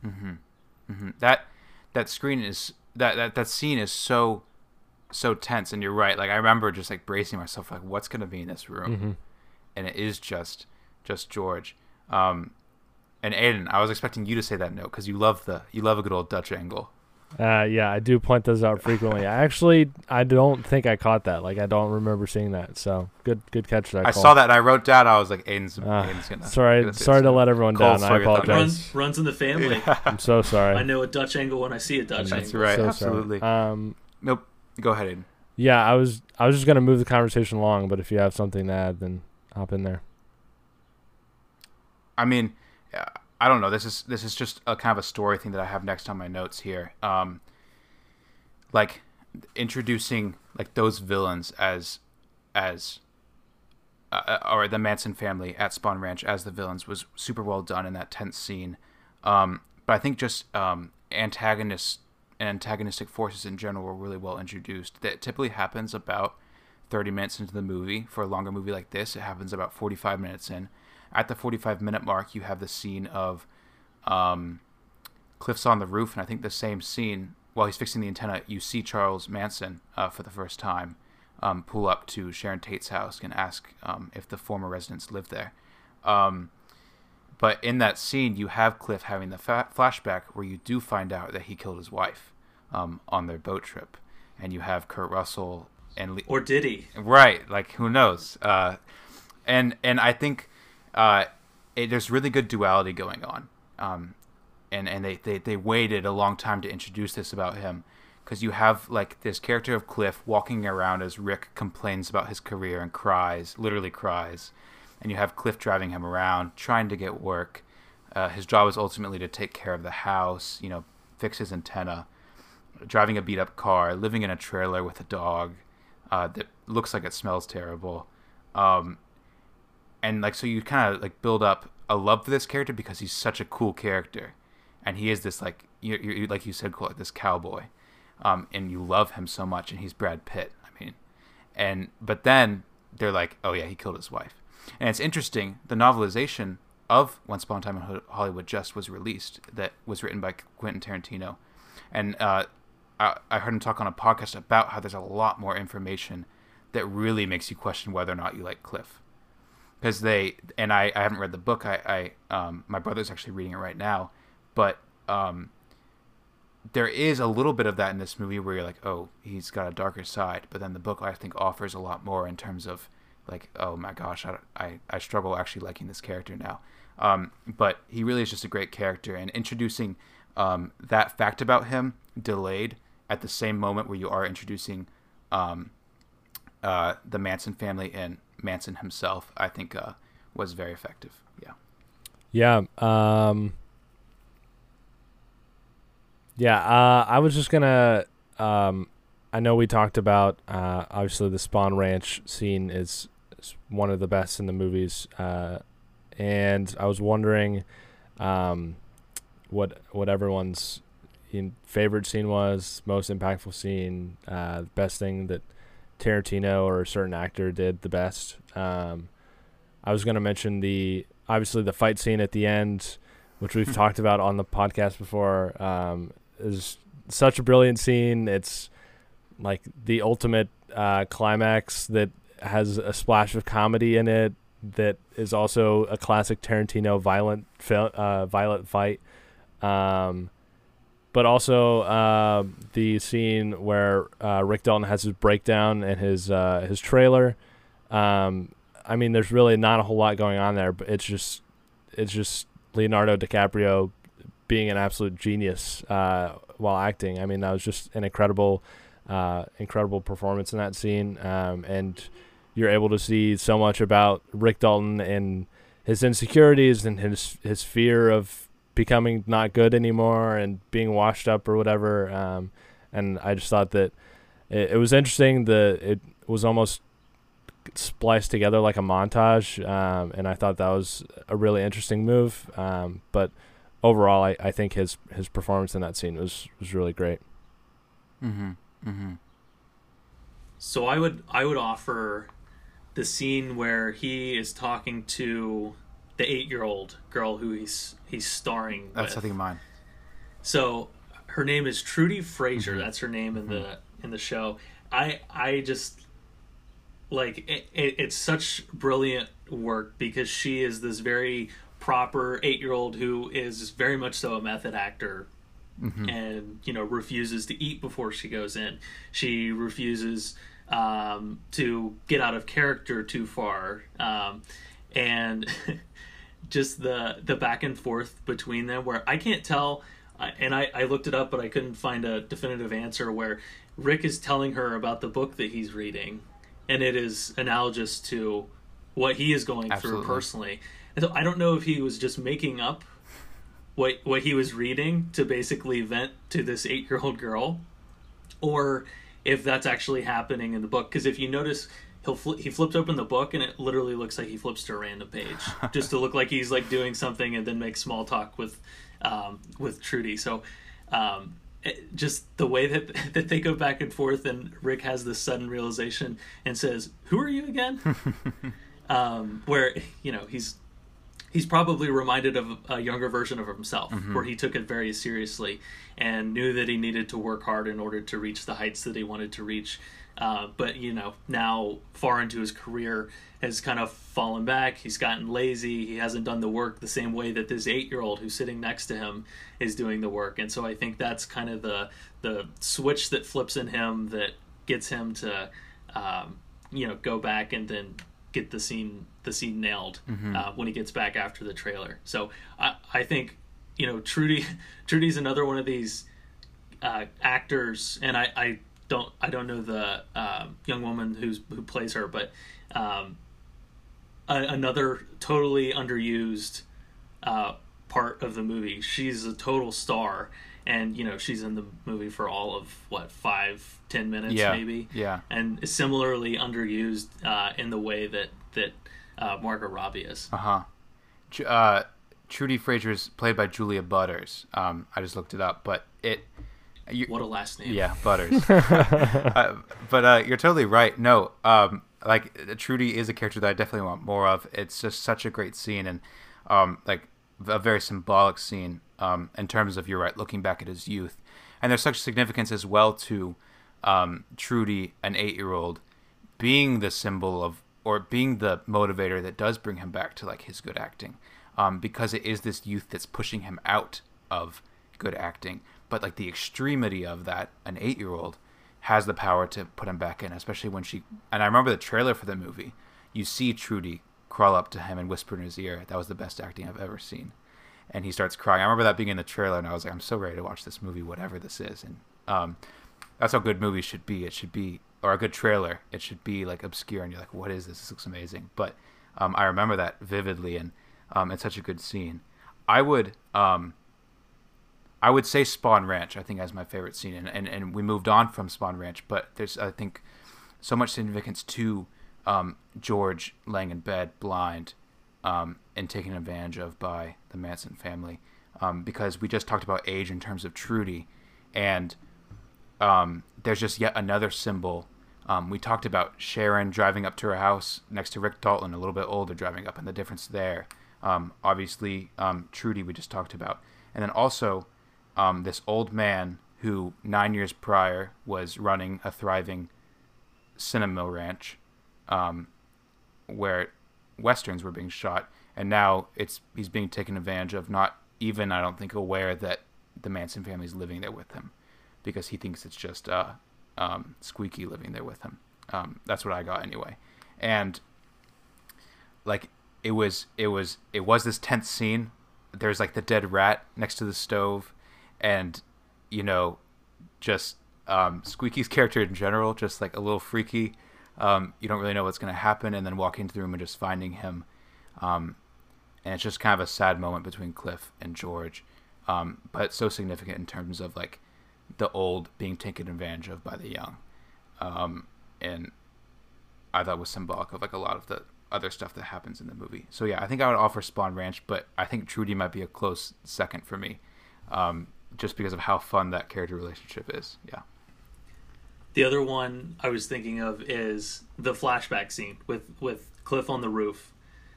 That screen is that scene is so tense, and you're right. Like I remember just like bracing myself, like what's gonna be in this room, and it is just George. And Aiden, I was expecting you to say that note because you love a good old Dutch angle. Yeah, I do point those out frequently. I don't think I caught that. Like I don't remember seeing that. So good catch there. I saw that and I wrote down. I was like, Aiden's gonna. Sorry to let everyone down. I apologize. Runs in the family. Yeah. I'm so sorry. I know a Dutch angle when I see a Dutch angle. That's right. So absolutely. Nope. Go ahead, Aiden. Yeah, I was just gonna move the conversation along, but if you have something to add, then hop in there. I mean, I don't know. This is just a kind of a story thing that I have next on my notes here. Like introducing like those villains as or the Manson family at Spawn Ranch as the villains was super well done in that tense scene. But I think just antagonists and antagonistic forces in general were really well introduced. That typically happens about 30 minutes into the movie. For a longer movie like this, it happens about 45 minutes in. At the 45-minute mark, you have the scene of Cliff's on the roof, and I think the same scene, while he's fixing the antenna, you see Charles Manson for the first time pull up to Sharon Tate's house and ask if the former residents live there. But in that scene, you have Cliff having the flashback where you do find out that he killed his wife on their boat trip. And you have Kurt Russell and... Or did he? Right, like, who knows? And I think... there's really good duality going on, and they waited a long time to introduce this about him, because you have like this character of Cliff walking around as Rick complains about his career and literally cries, and you have Cliff driving him around trying to get work. His job is ultimately to take care of the house, fix his antenna, driving a beat up car, living in a trailer with a dog that looks like it smells terrible. And like, so you kind of like build up a love for this character because he's such a cool character, and he is this like you like you said, cool, like this cowboy. and you love him so much, and he's Brad Pitt. I mean, but then they're like, oh yeah, he killed his wife. And it's interesting, the novelization of Once Upon a Time in Hollywood just was released, that was written by Quentin Tarantino. And I heard him talk on a podcast about how there's a lot more information that really makes you question whether or not you like Cliff. Because I haven't read the book, my brother's actually reading it right now, but there is a little bit of that in this movie where you're like, oh, he's got a darker side, but then the book I think offers a lot more in terms of like, oh my gosh, I struggle actually liking this character now. But he really is just a great character, and introducing that fact about him delayed at the same moment where you are introducing the Manson family and Manson himself, I think was very effective. Yeah. I was just gonna. I know we talked about obviously the Spawn Ranch scene is one of the best in the movies, and I was wondering what everyone's favorite scene was, most impactful scene, best thing that Tarantino or a certain actor did the best. I was gonna mention obviously the fight scene at the end, which we've talked about on the podcast before. Is such a brilliant scene. It's like the ultimate climax that has a splash of comedy in it, that is also a classic Tarantino violent fight. But also the scene where Rick Dalton has his breakdown in his trailer. I mean, there's really not a whole lot going on there, but it's just Leonardo DiCaprio being an absolute genius while acting. I mean, that was just an incredible performance in that scene, and you're able to see so much about Rick Dalton and his insecurities and his fear of becoming not good anymore and being washed up or whatever. And I just thought that it was interesting. It was almost spliced together like a montage, and I thought that was a really interesting move. But overall, I think his performance in that scene was really great. Mm-hmm. Mm-hmm. So I would offer the scene where he is talking to the 8-year-old girl who he's starring with. That's I think mine. So her name is Trudy Frazier. Mm-hmm. That's her name in the show. I just like it's such brilliant work because she is this very proper 8-year-old who is very much so a method actor. Mm-hmm. And refuses to eat before she goes in. She refuses to get out of character too far, and just the back and forth between them where I can't tell, and I looked it up but I couldn't find a definitive answer, where Rick is telling her about the book that he's reading and it is analogous to what he is going Absolutely. through personally. And so I don't know if he was just making up what he was reading to basically vent to this 8-year-old girl, or if that's actually happening in the book. Because if you notice, he flipped open the book and it literally looks like he flips to a random page just to look like he's like doing something and then make small talk with Trudy. So just the way that they go back and forth, and Rick has this sudden realization and says, "Who are you again?" Where he's probably reminded of a younger version of himself, mm-hmm. where he took it very seriously and knew that he needed to work hard in order to reach the heights that he wanted to reach. But now far into his career has kind of fallen back. He's gotten lazy. He hasn't done the work the same way that this 8-year-old who's sitting next to him is doing the work. And so I think that's kind of the switch that flips in him that gets him to, go back and then get the scene nailed, mm-hmm. When he gets back after the trailer. So I think Trudy's another one of these actors, and I don't know the young woman who plays her, but another totally underused part of the movie. She's a total star, and she's in the movie for all of 5-10 minutes, maybe. Yeah. And similarly underused in the way that Margot Robbie is. Trudy Frazier is played by Julia Butters. I just looked it up, but What a last name. Yeah, Butters. But you're totally right. No, like Trudy is a character that I definitely want more of. It's just such a great scene, and like a very symbolic scene in terms of, you're right, looking back at his youth. And there's such significance as well to Trudy, an 8-year-old, being the symbol of, or being the motivator that does bring him back to like his good acting, because it is this youth that's pushing him out of good acting. But like the extremity of that, an 8-year-old has the power to put him back in, especially when she, and I remember the trailer for the movie, you see Trudy crawl up to him and whisper in his ear, "That was the best acting I've ever seen." And he starts crying. I remember that being in the trailer, and I was like, I'm so ready to watch this movie, whatever this is. And that's how good movies should be. It should be, or a good trailer, it should be like obscure, and you're like, what is this? This looks amazing. But I remember that vividly, and it's such a good scene. I would say Spawn Ranch, I think, as my favorite scene. And we moved on from Spawn Ranch, but there's, I think, so much significance to George laying in bed blind and taken advantage of by the Manson family, because we just talked about age in terms of Trudy, and there's just yet another symbol. We talked about Sharon driving up to her house next to Rick Dalton, a little bit older, driving up, and the difference there. Obviously, Trudy we just talked about. And then also this old man who 9 years prior was running a thriving cinema ranch where Westerns were being shot, and now he's being taken advantage of, not even, I don't think, aware that the Manson family is living there with him, because he thinks it's just Squeaky living there with him. That's what I got anyway. And like it was this tense scene. There's like the dead rat next to the stove, and just Squeaky's character in general, just like a little freaky. You don't really know what's going to happen, and then walking into the room and just finding him. And it's just kind of a sad moment between Cliff and George, but so significant in terms of like the old being taken advantage of by the young. And I thought was symbolic of like a lot of the other stuff that happens in the movie. So yeah, I think I would offer Spawn Ranch, but I think Trudy might be a close second for me, just because of how fun that character relationship is. Yeah. The other one I was thinking of is the flashback scene with Cliff on the roof.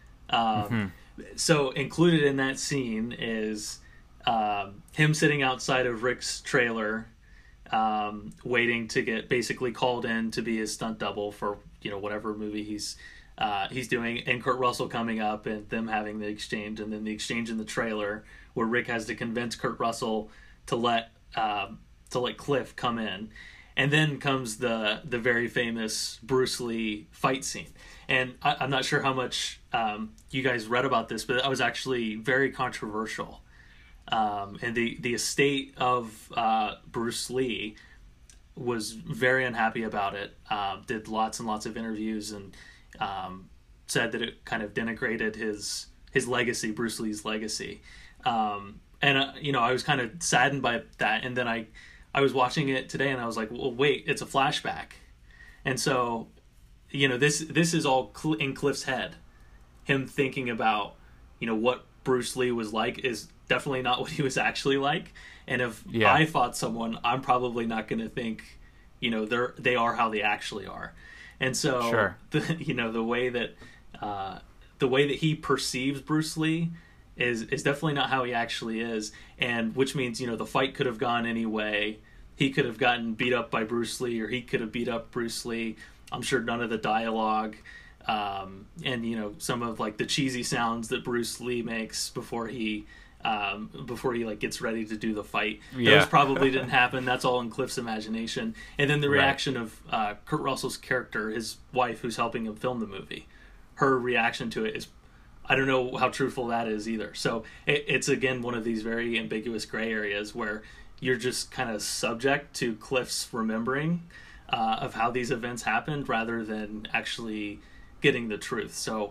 So included in that scene is him sitting outside of Rick's trailer, waiting to get basically called in to be his stunt double for whatever movie he's doing, and Kurt Russell coming up and them having the exchange, and then the exchange in the trailer where Rick has to convince Kurt Russell to let Cliff come in. And then comes the very famous Bruce Lee fight scene. And I'm not sure how much you guys read about this, but it was actually very controversial. And the estate of Bruce Lee was very unhappy about it, did lots and lots of interviews, and said that it kind of denigrated his legacy, Bruce Lee's legacy. And I was kind of saddened by that. And then I was watching it today, and I was like, well, wait, it's a flashback. And so, this is all in Cliff's head. Him thinking about, what Bruce Lee was like is definitely not what he was actually like. And if I fought someone, I'm probably not going to think, they are how they actually are. And so, sure. the way that he perceives Bruce Lee is definitely not how he actually is, and which means the fight could have gone any way. He could have gotten beat up by Bruce Lee, or he could have beat up Bruce Lee. I'm sure none of the dialogue and some of like the cheesy sounds that Bruce Lee makes before he like gets ready to do the fight, those probably didn't happen. That's all in Cliff's imagination. And then the reaction of Kurt Russell's character, his wife who's helping him film the movie, her reaction to it is, I don't know how truthful that is either. So it's again one of these very ambiguous gray areas where you're just kind of subject to Cliff's remembering of how these events happened rather than actually getting the truth. So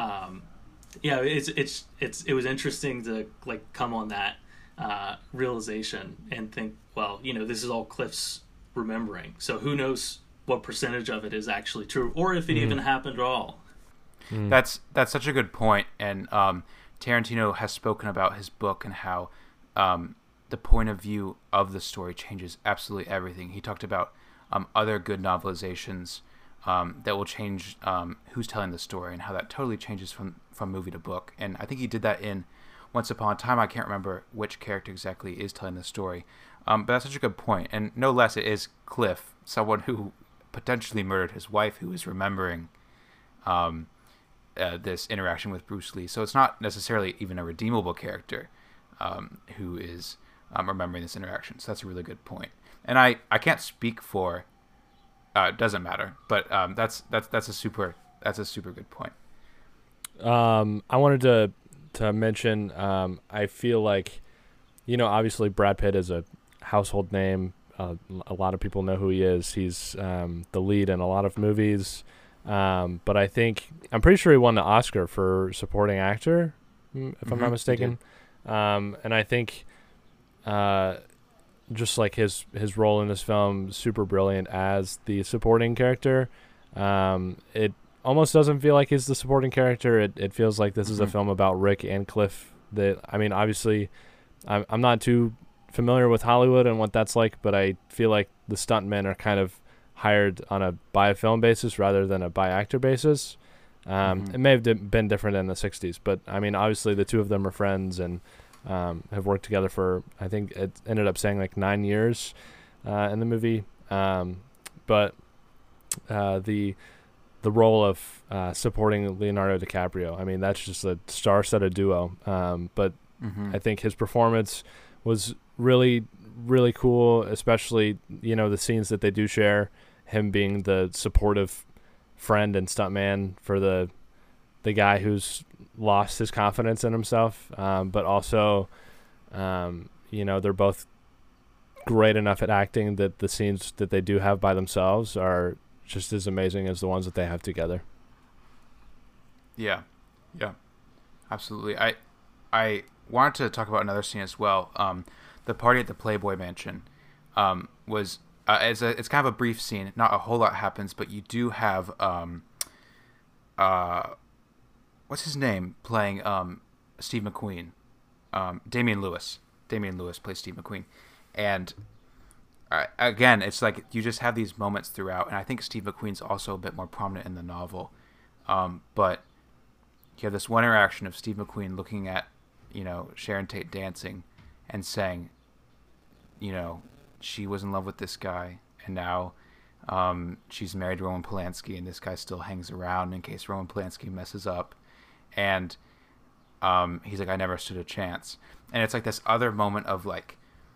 it was interesting to like come on that realization and think, well, this is all Cliff's remembering. So who knows what percentage of it is actually true, or if it even happened at all. That's such a good point. And Tarantino has spoken about his book and how the point of view of the story changes absolutely everything. He talked about other good novelizations that will change who's telling the story and how that totally changes from movie to book. And I think he did that in Once Upon a Time. I can't remember which character exactly is telling the story, but that's such a good point. And no less, it is Cliff, someone who potentially murdered his wife, who is remembering this interaction with Bruce Lee. So it's not necessarily even a redeemable character who is remembering this interaction. So that's a really good point. And I can't speak for. It doesn't matter, but that's a super good point. I wanted to mention. I feel like, obviously Brad Pitt is a household name. A lot of people know who he is. He's the lead in a lot of movies. But I'm pretty sure he won the Oscar for supporting actor, if I'm not mistaken. And I think just like his role in this film, super brilliant as the supporting character. It almost doesn't feel like he's the supporting character. It feels like this is a film about Rick and Cliff. Obviously, I'm not too familiar with Hollywood and what that's like, but I feel like the stuntmen are kind of hired on a by film basis rather than a by actor basis. It may have been different in the 60s, but obviously the two of them are friends and have worked together for, I think it ended up saying like 9 years in the movie. But the role of supporting Leonardo DiCaprio, that's just a star-studded duo. But I think his performance was really, really cool, especially, the scenes that they do share, him being the supportive friend and stuntman for the guy who's lost his confidence in himself. But also, they're both great enough at acting that the scenes that they do have by themselves are just as amazing as the ones that they have together. Yeah, absolutely. I wanted to talk about another scene as well. The party at the Playboy Mansion was it's kind of a brief scene. Not a whole lot happens, but you do have what's his name playing Steve McQueen. Damian Lewis. Damian Lewis plays Steve McQueen, and again, it's like you just have these moments throughout. And I think Steve McQueen's also a bit more prominent in the novel, but you have this one interaction of Steve McQueen looking at Sharon Tate dancing and saying, she was in love with this guy, and now she's married to Roman Polanski, and this guy still hangs around in case Roman Polanski messes up. And he's like, I never stood a chance. And it's like this other moment of like,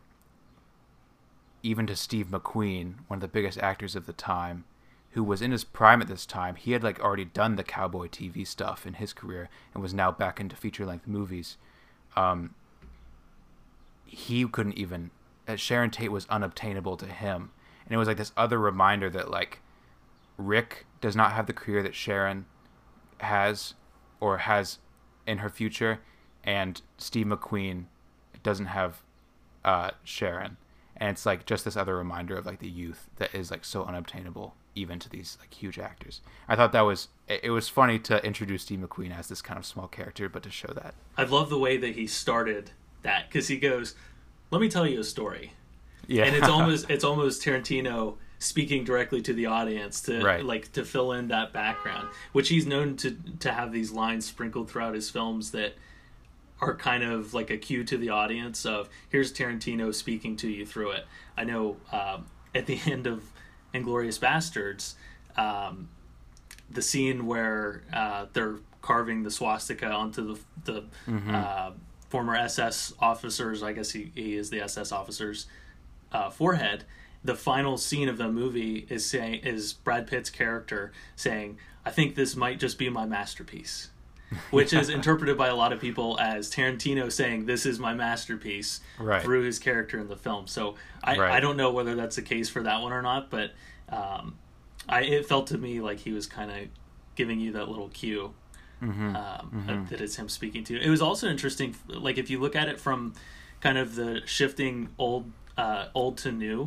even to Steve McQueen, one of the biggest actors of the time, who was in his prime at this time, he had like already done the cowboy TV stuff in his career and was now back into feature-length movies. He couldn't even, Sharon Tate was unobtainable to him. And it was like this other reminder that like Rick does not have the career that Sharon has or has in her future, and Steve McQueen doesn't have Sharon. And it's like just this other reminder of like the youth that is like so unobtainable even to these like huge actors. I thought that was, it was funny to introduce Steve McQueen as this kind of small character, but to show that. I love the way that he started that, because he goes, let me tell you a story. Yeah. And it's almost Tarantino speaking directly to the audience to like to fill in that background, which he's known to have these lines sprinkled throughout his films that are kind of like a cue to the audience of, here's Tarantino speaking to you through it. I know at the end of Inglourious Bastards, the scene where they're carving the swastika onto the former SS officers, I guess he is the SS officer's forehead. The final scene of the movie is Brad Pitt's character saying, I think this might just be my masterpiece. Which is interpreted by a lot of people as Tarantino saying, this is my masterpiece, through his character in the film. So I don't know whether that's the case for that one or not, but it felt to me like he was kind of giving you that little cue that it's him speaking to you. It was also interesting, like if you look at it from kind of the shifting old to new,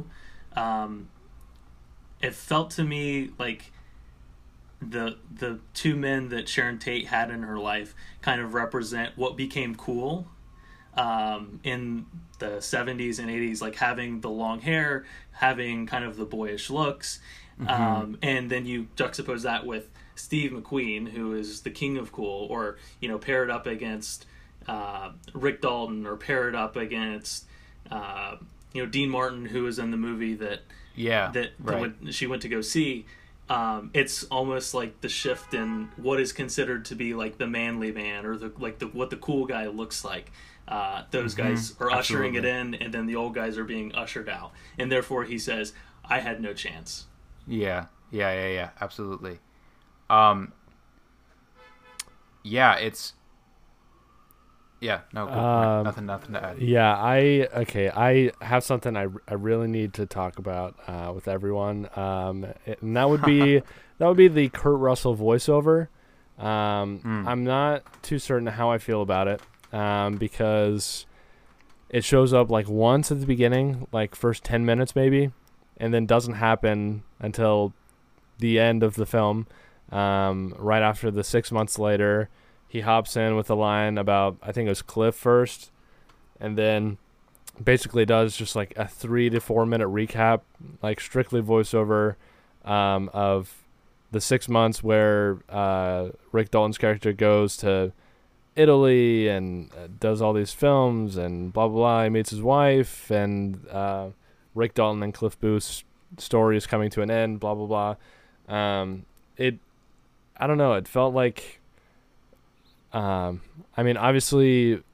it felt to me like the two men that Sharon Tate had in her life kind of represent what became cool in the 70s and 80s, like having the long hair, having kind of the boyish looks. And then you juxtapose that with Steve McQueen, who is the king of cool, or, you know, pair it up against Rick Dalton, or pair it up against, you know, Dean Martin, who was in the movie that she went to go see. It's almost like the shift in what is considered to be like the manly man, or what the cool guy looks like. Those guys are ushering it in, and then the old guys are being ushered out, and therefore he says, "I had no chance." Yeah, absolutely. Nothing to add. Yeah, I have something I really need to talk about with everyone, and that would be the Kurt Russell voiceover. I'm not too certain how I feel about it, because it shows up like once at the beginning, like first 10 minutes maybe, and then doesn't happen until the end of the film. Right after the 6 months later, he hops in with a line about, I think it was Cliff first, and then basically does just like a 3 to 4 minute recap, like strictly voiceover, of the 6 months where Rick Dalton's character goes to Italy and does all these films and blah blah blah. He meets his wife, and Rick Dalton and Cliff Booth's story is coming to an end. Blah blah blah. I don't know. It felt like, I mean, obviously the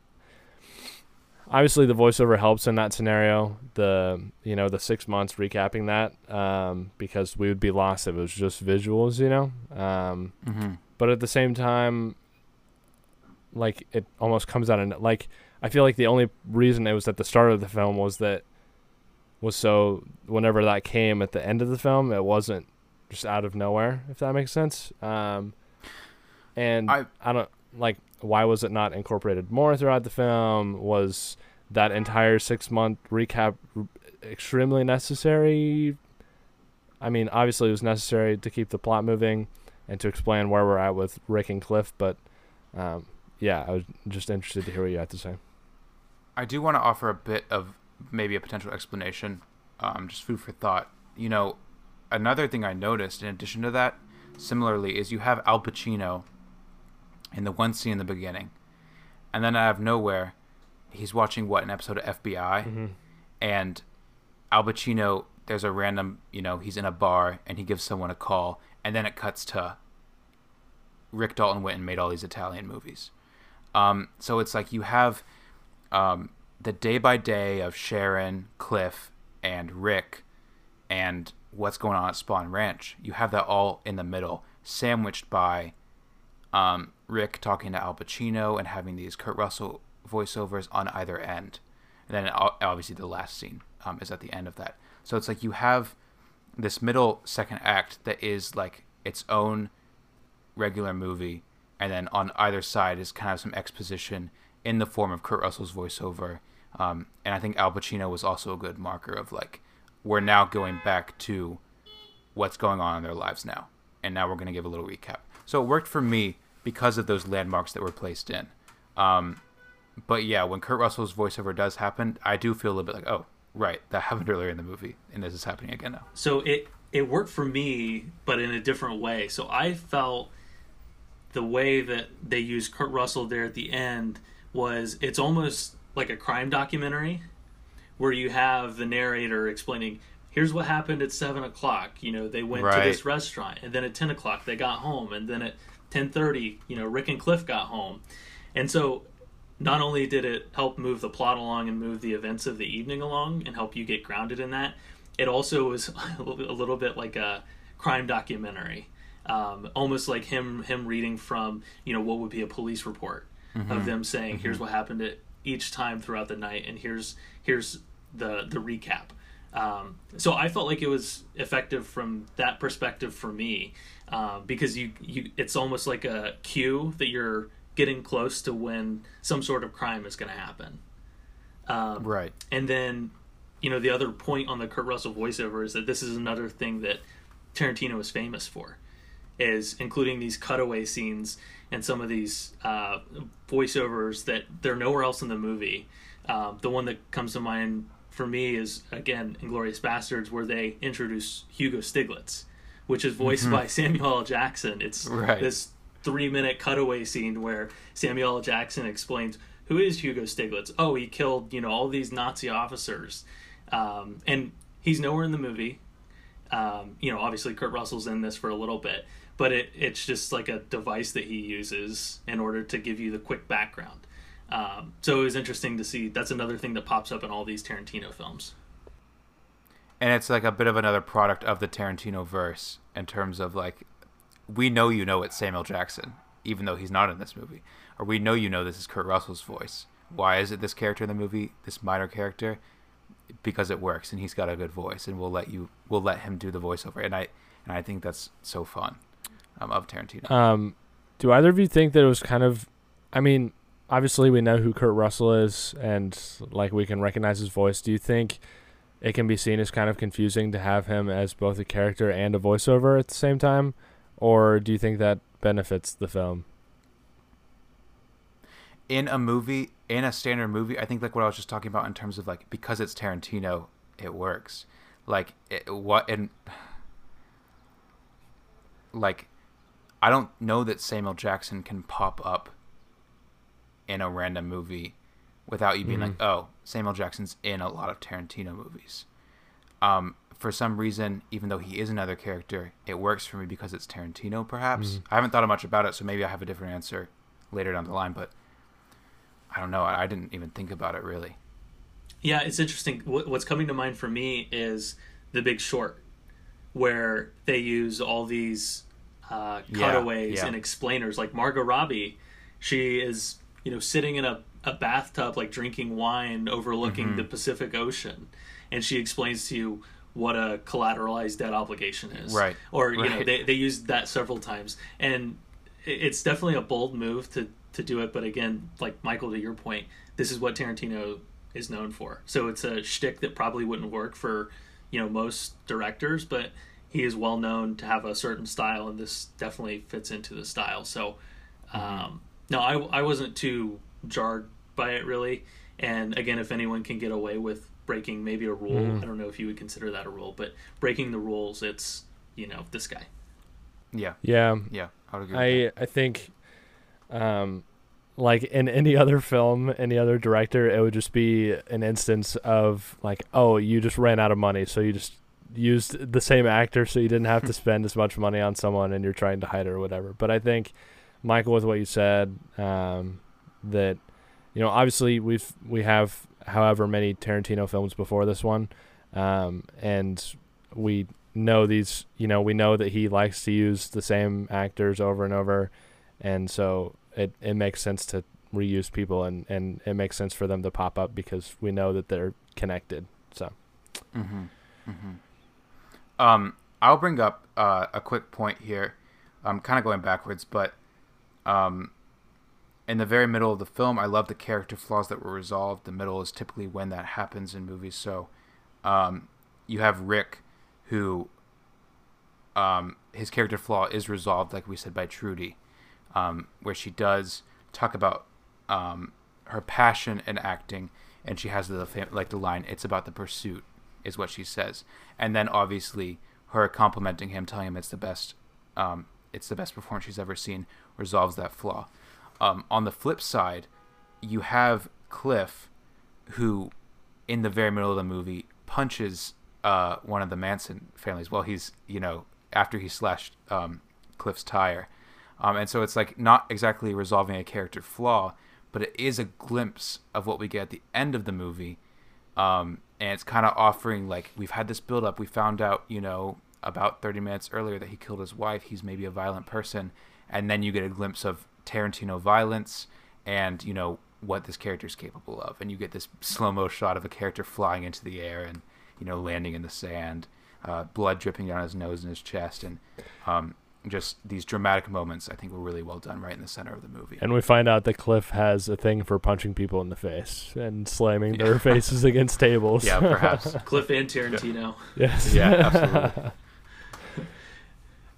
voiceover helps in that scenario. The 6 months recapping that, because we would be lost if it was just visuals, you know. But at the same time, like, it almost comes out of, like, I feel like the only reason it was at the start of the film was so whenever that came at the end of the film, it wasn't just out of nowhere, if that makes sense. And I don't, like, why was it not incorporated more throughout the film? Was that entire 6 month recap extremely necessary? I mean, obviously it was necessary to keep the plot moving and to explain where we're at with Rick and Cliff, but yeah, I was just interested to hear what you had to say. I do want to offer a bit of maybe a potential explanation, just food for thought. You know, another thing I noticed in addition to that, similarly, is you have Al Pacino in the one scene in the beginning, and then out of nowhere, he's watching an episode of FBI, and Al Pacino, there's a random, he's in a bar and he gives someone a call, and then it cuts to Rick Dalton went and made all these Italian movies. So it's like you have the day by day of Sharon, Cliff, and Rick, and what's going on at Spawn Ranch. You have that all in the middle, sandwiched by Rick talking to Al Pacino and having these Kurt Russell voiceovers on either end. And then obviously the last scene is at the end of that. So it's like you have this middle second act that is like its own regular movie, and then on either side is kind of some exposition in the form of Kurt Russell's voiceover. And I think Al Pacino was also a good marker of, like, we're now going back to what's going on in their lives now, and now we're going to give a little recap. So it worked for me because of those landmarks that were placed in. But yeah, when Kurt Russell's voiceover does happen, I do feel a little bit like, oh, right, that happened earlier in the movie, and this is happening again now. So it worked for me, but in a different way. So I felt the way that they used Kurt Russell there at the end was, it's almost like a crime documentary where you have the narrator explaining, here's what happened at 7 o'clock. They went to this restaurant, and then at 10 o'clock they got home, and then at 10:30, Rick and Cliff got home. And so not only did it help move the plot along and move the events of the evening along and help you get grounded in that, it also was a little bit like a crime documentary. Almost like him reading from, what would be a police report of them saying, here's what happened at each time throughout the night, and here's the recap. So I felt like it was effective from that perspective for me, because you it's almost like a cue that you're getting close to when some sort of crime is going to happen. Right. And then, the other point on the Kurt Russell voiceover is that this is another thing that Tarantino is famous for, is including these cutaway scenes and some of these voiceovers that they're nowhere else in the movie. The one that comes to mind for me is, again, Inglourious Bastards, where they introduce Hugo Stiglitz, which is voiced by Samuel L. Jackson. It's this 3-minute cutaway scene where Samuel L. Jackson explains, who is Hugo Stiglitz? Oh, he killed, all these Nazi officers. And he's nowhere in the movie. Obviously Kurt Russell's in this for a little bit, but it's just like a device that he uses in order to give you the quick background. So it was interesting to see. That's another thing that pops up in all these Tarantino films. And it's like a bit of another product of the Tarantino verse in terms of like, we know it's Samuel Jackson, even though he's not in this movie. Or we know this is Kurt Russell's voice. Why is it this character in the movie, this minor character? Because it works and he's got a good voice, and we'll let him do the voiceover. And I think that's so fun of Tarantino. Do either of you think that it was kind of, I mean, obviously we know who Kurt Russell is and like we can recognize his voice. Do you think it can be seen as kind of confusing to have him as both a character and a voiceover at the same time? Or do you think that benefits the film? In a standard movie, I think like what I was just talking about in terms of like, because it's Tarantino, it works. Like I don't know that Samuel Jackson can pop up in a random movie without you being like, oh, Samuel Jackson's in a lot of Tarantino movies. For some reason, even though he is another character, it works for me because it's Tarantino, perhaps. I haven't thought much about it, so maybe I have a different answer later down the line, but I don't know. I didn't even think about it, really. Yeah, it's interesting. What's coming to mind for me is The Big Short, where they use all these cutaways and explainers. Like Margot Robbie, she is, sitting in a bathtub, like drinking wine, overlooking the Pacific Ocean, and she explains to you what a collateralized debt obligation is. Right. Or, they use that several times. And it's definitely a bold move to do it. But again, like Michael, to your point, this is what Tarantino is known for. So it's a shtick that probably wouldn't work for, most directors, but he is well known to have a certain style, and this definitely fits into the style. So, no, I wasn't too jarred by it, really. And again, if anyone can get away with breaking maybe a rule, I don't know if you would consider that a rule, but breaking the rules, it's, this guy. Yeah. I would agree with that. I think, like in any other film, any other director, it would just be an instance of like, oh, you just ran out of money, so you just used the same actor, so you didn't have to spend as much money on someone, and you're trying to hide it or whatever. But I think, Michael, with what you said, that obviously we have however many Tarantino films before this one, and we know these. We know that he likes to use the same actors over and over, and so it makes sense to reuse people, and it makes sense for them to pop up because we know that they're connected. So. I'll bring up a quick point here. I'm kind of going backwards, but in the very middle of the film, I love the character flaws that were resolved. The middle is typically when that happens in movies. So you have Rick, who his character flaw is resolved, like we said, by Trudy, where she does talk about her passion in acting, and she has the line, "It's about the pursuit," is what she says. And then obviously her complimenting him, telling him it's the best performance she's ever seen, resolves that flaw. On the flip side, you have Cliff, who in the very middle of the movie punches one of the Manson families while he's, after he slashed Cliff's tire. And so it's like not exactly resolving a character flaw, but it is a glimpse of what we get at the end of the movie. And it's kind of offering, like, we've had this build up. We found out, about 30 minutes earlier that he killed his wife. He's maybe a violent person. And then you get a glimpse of Tarantino violence and, what this character is capable of. And you get this slow-mo shot of a character flying into the air and, landing in the sand, blood dripping down his nose and his chest. And just these dramatic moments, I think, were really well done right in the center of the movie. And we find out that Cliff has a thing for punching people in the face and slamming their faces against tables. Yeah, perhaps. Cliff and Tarantino. Yes. Yeah, absolutely.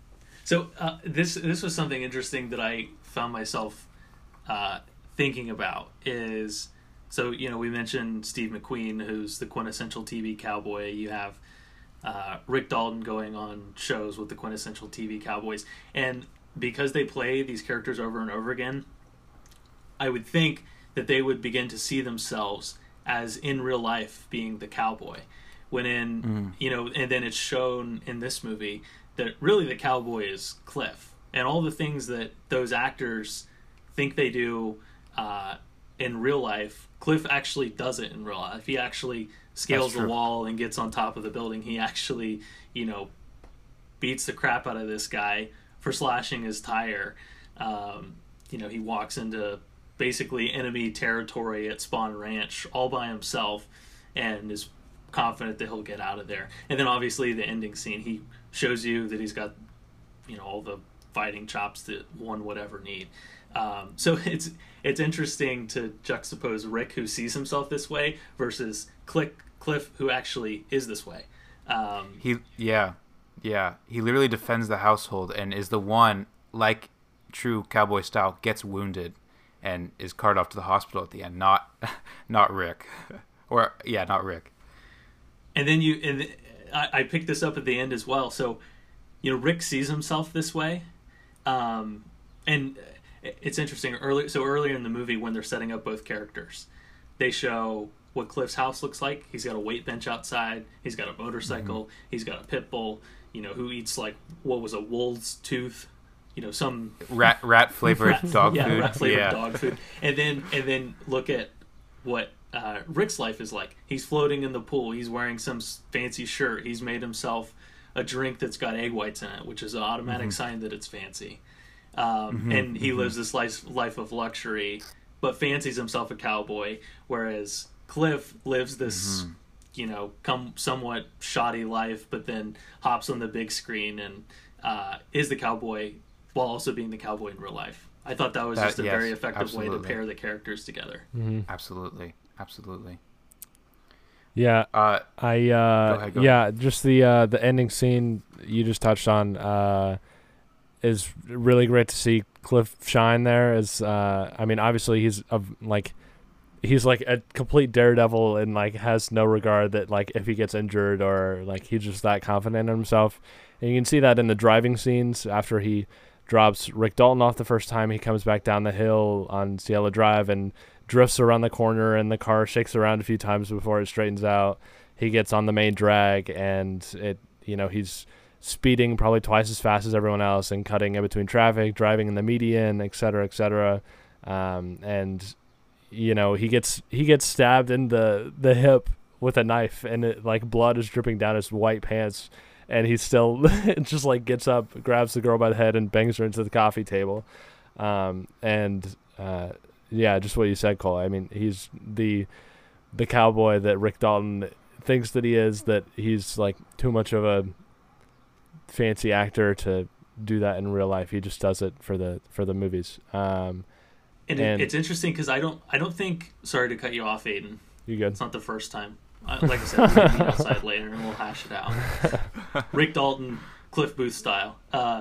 So this was something interesting that I found myself thinking about is, so we mentioned Steve McQueen, who's the quintessential TV cowboy. You have Rick Dalton going on shows with the quintessential TV cowboys, and because they play these characters over and over again, I would think that they would begin to see themselves as in real life being the cowboy. When and then it's shown in this movie that really the cowboy is Cliff, and all the things that those actors think they do in real life, Cliff actually does it in real life. He actually scales the wall and gets on top of the building. He actually, beats the crap out of this guy for slashing his tire. He walks into basically enemy territory at Spawn Ranch all by himself and is confident that he'll get out of there. And then obviously the ending scene, he shows you that he's got all the fighting chops that one would ever need. So it's interesting to juxtapose Rick, who sees himself this way, versus Cliff, who actually is this way. He literally defends the household and is the one, like true cowboy style, gets wounded and is carted off to the hospital at the end. Not Rick, not Rick. And then I picked this up at the end as well. So, Rick sees himself this way, and it's interesting. Earlier in the movie, when they're setting up both characters, they show what Cliff's house looks like. He's got a weight bench outside. He's got a motorcycle. Mm-hmm. He's got a pit bull. who eats like what was a wolf's tooth, some rat flavored dog food. Rat flavored dog food. And then look at what Rick's life is like. He's floating in the pool. He's wearing some fancy shirt. He's made himself a drink that's got egg whites in it, which is an automatic sign that it's fancy. And he lives this life of luxury, but fancies himself a cowboy, whereas Cliff lives this, somewhat shoddy life, but then hops on the big screen and is the cowboy while also being the cowboy in real life. I thought that was just a very effective way to pair the characters together. Mm-hmm. Absolutely. Yeah, go ahead. Just the ending scene you just touched on is really great to see Cliff shine there. As obviously he's like a complete daredevil and like has no regard that like if he gets injured or like he's just that confident in himself. And you can see that in the driving scenes after he drops Rick Dalton off the first time. He comes back down the hill on Cielo Drive and drifts around the corner, and the car shakes around a few times before it straightens out. He gets on the main drag, and he's speeding probably twice as fast as everyone else and cutting in between traffic, driving in the median, et cetera, and he gets stabbed in the hip with a knife, and it like blood is dripping down his white pants, and he still just like gets up, grabs the girl by the head, and bangs her into the coffee table. Just what you said, Cole. I mean, he's the cowboy that Rick Dalton thinks that he is, that he's like too much of a fancy actor to do that in real life. He just does it for the movies. It's interesting because I don't think, sorry to cut you off, Aiden. You good? It's not the first time. Like I said, we'll meet outside later and we'll hash it out. Rick Dalton, Cliff Booth style.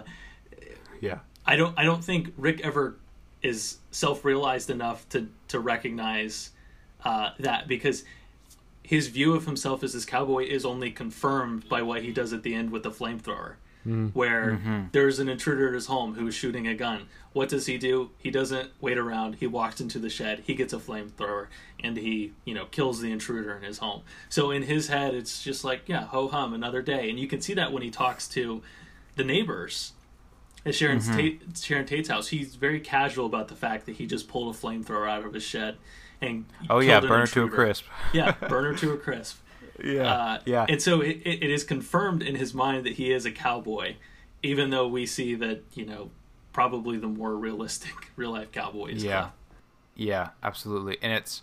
I don't think Rick ever is self-realized enough to recognize that, because his view of himself as this cowboy is only confirmed by what he does at the end with the flamethrower, where there's an intruder at his home who's shooting a gun. What does he do? He doesn't wait around. He walks into the shed. He gets a flamethrower, and he kills the intruder in his home. So in his head, it's just like, yeah, ho-hum, another day. And you can see that when he talks to the neighbors at Sharon Tate's house. He's very casual about the fact that he just pulled a flamethrower out of his shed and burn her to a crisp. Burn her to a crisp. Yeah. And so it is confirmed in his mind that he is a cowboy, even though we see that probably the more realistic real life cowboy is. Yeah, absolutely. And it's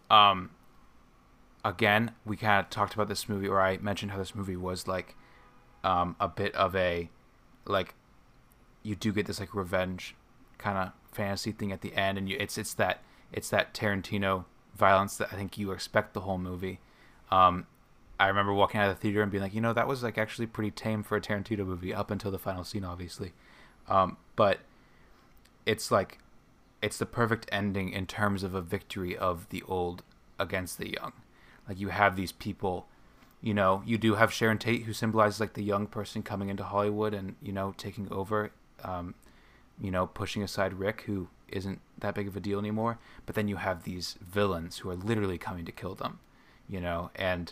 again, we kind of talked about this movie, or I mentioned how this movie was like a bit of a like, you do get this like revenge kind of fantasy thing at the end, and it's that Tarantino violence that I think you expect the whole movie. I remember walking out of the theater and being like, that was like actually pretty tame for a Tarantino movie up until the final scene, obviously. But it's like, it's the perfect ending in terms of a victory of the old against the young. Like, you have these people, you do have Sharon Tate, who symbolizes like the young person coming into Hollywood and, taking over, pushing aside Rick, who isn't that big of a deal anymore. But then you have these villains who are literally coming to kill them, and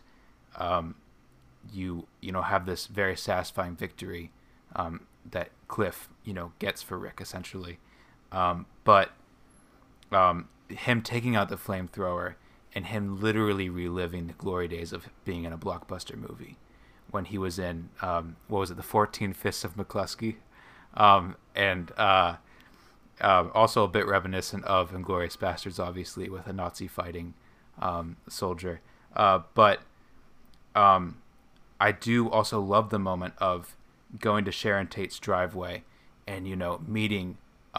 you have this very satisfying victory that Cliff, gets for Rick, essentially. But him taking out the flamethrower and him literally reliving the glory days of being in a blockbuster movie when he was in, what was it, The 14 Fists of McCluskey? And also a bit reminiscent of Inglourious Basterds, obviously, with a Nazi fighting soldier. But I do also love the moment of going to Sharon Tate's driveway and, meeting,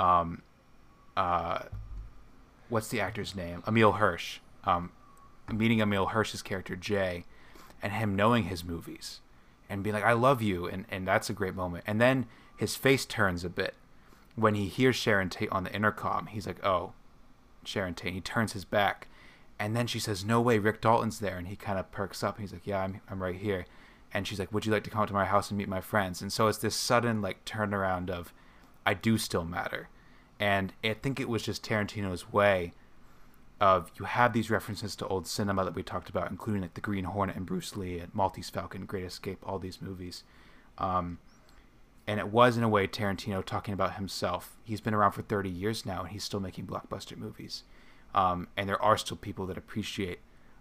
what's the actor's name? Emile Hirsch. Meeting Emile Hirsch's character, Jay, and him knowing his movies and being like, I love you. And that's a great moment. And then his face turns a bit when he hears Sharon Tate on the intercom. He's like, oh, Sharon Tate. He turns his back. And then she says, no way, Rick Dalton's there. And he kind of perks up. And he's like, yeah, I'm right here. And she's like, would you like to come to my house and meet my friends? And so it's this sudden like turnaround of, I do still matter. And I think it was just Tarantino's way of, you have these references to old cinema that we talked about, including like The Green Hornet and Bruce Lee and Maltese Falcon, Great Escape, all these movies. And it was, in a way, Tarantino talking about himself. He's been around for 30 years now, and he's still making blockbuster movies. And there are still people that appreciate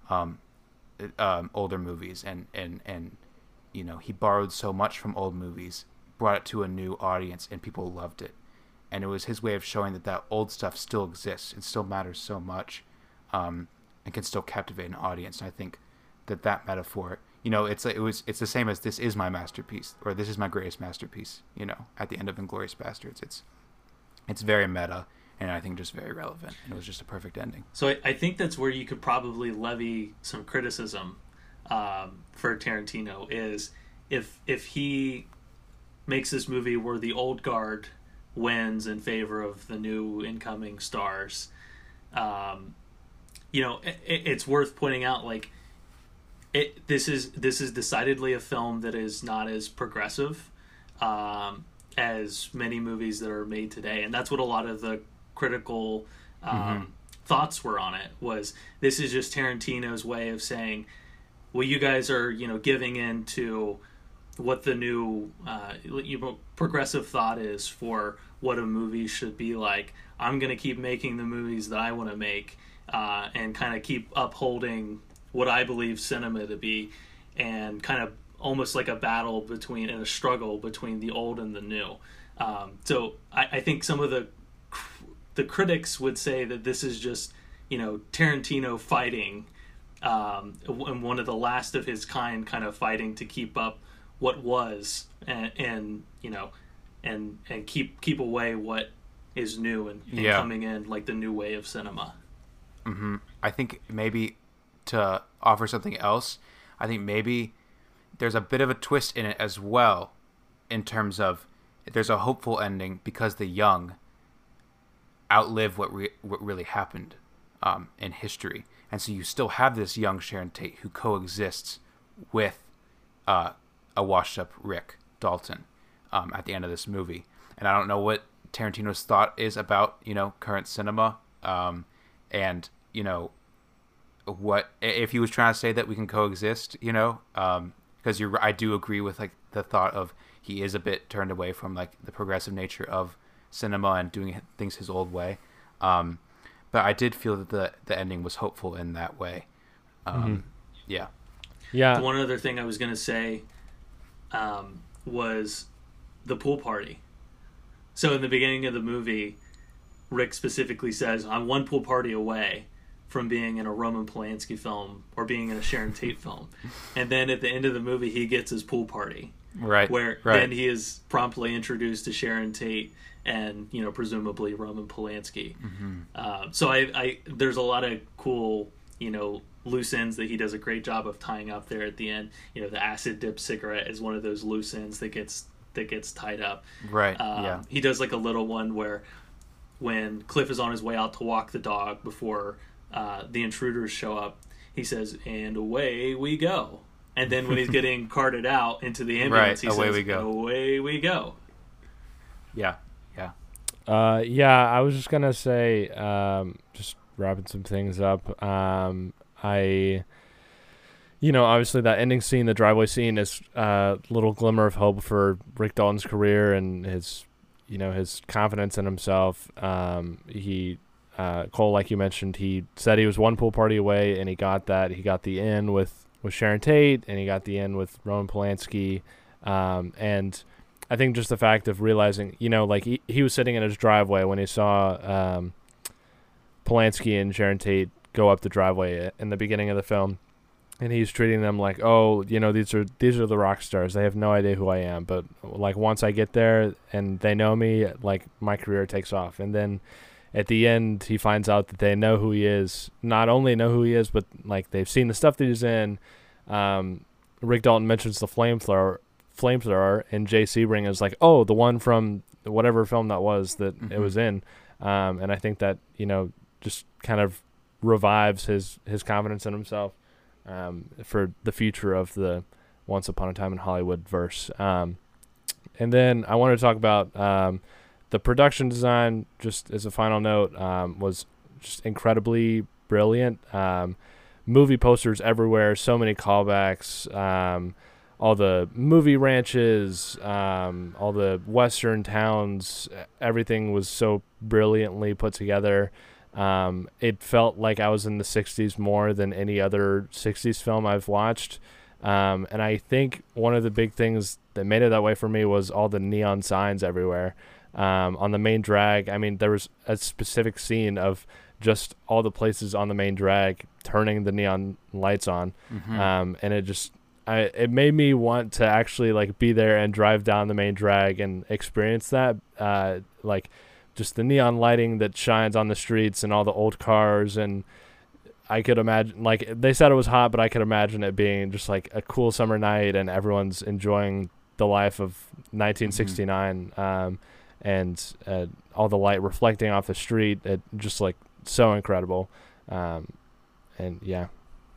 older movies. And he borrowed so much from old movies, brought it to a new audience, and people loved it. And it was his way of showing that old stuff still exists and still matters so much, and can still captivate an audience. And I think that metaphor, it's the same as this is my masterpiece, or this is my greatest masterpiece. At the end of Inglourious Basterds, it's very meta, and I think just very relevant. And it was just a perfect ending. So I think that's where you could probably levy some criticism for Tarantino, is if he makes this movie where the old guard wins in favor of the new incoming stars. It's worth pointing out, like, this is decidedly a film that is not as progressive as many movies that are made today, and that's what a lot of the critical thoughts were on it. Was this is just Tarantino's way of saying, well, you guys are giving in to what the new progressive thought is for what a movie should be like. I'm going to keep making the movies that I want to make, and kind of keep upholding what I believe cinema to be, and kind of almost like a battle between, and a struggle between the old and the new. So I think some of the critics would say that this is just, Tarantino fighting, and one of the last of his kind of fighting to keep up what was, and keep away what is new and coming in, like the new way of cinema. I think maybe to offer something else, I think maybe there's a bit of a twist in it as well, in terms of there's a hopeful ending because the young outlive what really happened in history, and so you still have this young Sharon Tate who coexists with a washed-up Rick Dalton at the end of this movie. And I don't know what Tarantino's thought is about current cinema, and what if he was trying to say that we can coexist, because I do agree with like the thought of he is a bit turned away from like the progressive nature of cinema and doing things his old way, but I did feel that the ending was hopeful in that way. Yeah. One other thing I was gonna say was the pool party. So in the beginning of the movie, Rick specifically says, I'm one pool party away from being in a Roman Polanski film or being in a Sharon Tate film. And then at the end of the movie, he gets his pool party. Right. Where then he is promptly introduced to Sharon Tate and, presumably Roman Polanski. So I there's a lot of cool loose ends that he does a great job of tying up there at the end. The acid dip cigarette is one of those loose ends that gets tied up. Right. Yeah. He does like a little one where when Cliff is on his way out to walk the dog before the intruders show up, he says, "And away we go." And then when he's getting carted out into the ambulance, he away says, we go. "Away we go." Yeah. Yeah. Yeah, I was just gonna say, just wrapping some things up. Obviously that ending scene, the driveway scene, is a little glimmer of hope for Rick Dalton's career and his confidence in himself. Cole, like you mentioned, he said he was one pool party away, and he got that. He got the end with Sharon Tate, and he got the end with Roman Polanski. And I think just the fact of realizing, he was sitting in his driveway when he saw Polanski and Sharon Tate go up the driveway in the beginning of the film, and he's treating them like, oh, these are the rock stars. They have no idea who I am, but like once I get there and they know me, like my career takes off. And then at the end, he finds out that they know who he is. Not only know who he is, but like they've seen the stuff that he's in. Rick Dalton mentions the flamethrower, and Jay Sebring is like, oh, the one from whatever film that was that it was in. And I think that just kind of revives his confidence in himself for the future of the Once Upon a Time in Hollywood verse. And then I want to talk about the production design, just as a final note, was just incredibly brilliant. Movie posters everywhere, so many callbacks, all the movie ranches, all the western towns, everything was so brilliantly put together. It felt like I was in the 60s more than any other 60s film I've watched. And I think one of the big things that made it that way for me was all the neon signs everywhere. On the main drag, I mean, there was a specific scene of just all the places on the main drag turning the neon lights on. And it made me want to actually like be there and drive down the main drag and experience that. Like just the neon lighting that shines on the streets and all the old cars. And I could imagine, like they said it was hot, but I could imagine it being just like a cool summer night and everyone's enjoying the life of 1969. And all the light reflecting off the street, it just like so incredible. And yeah.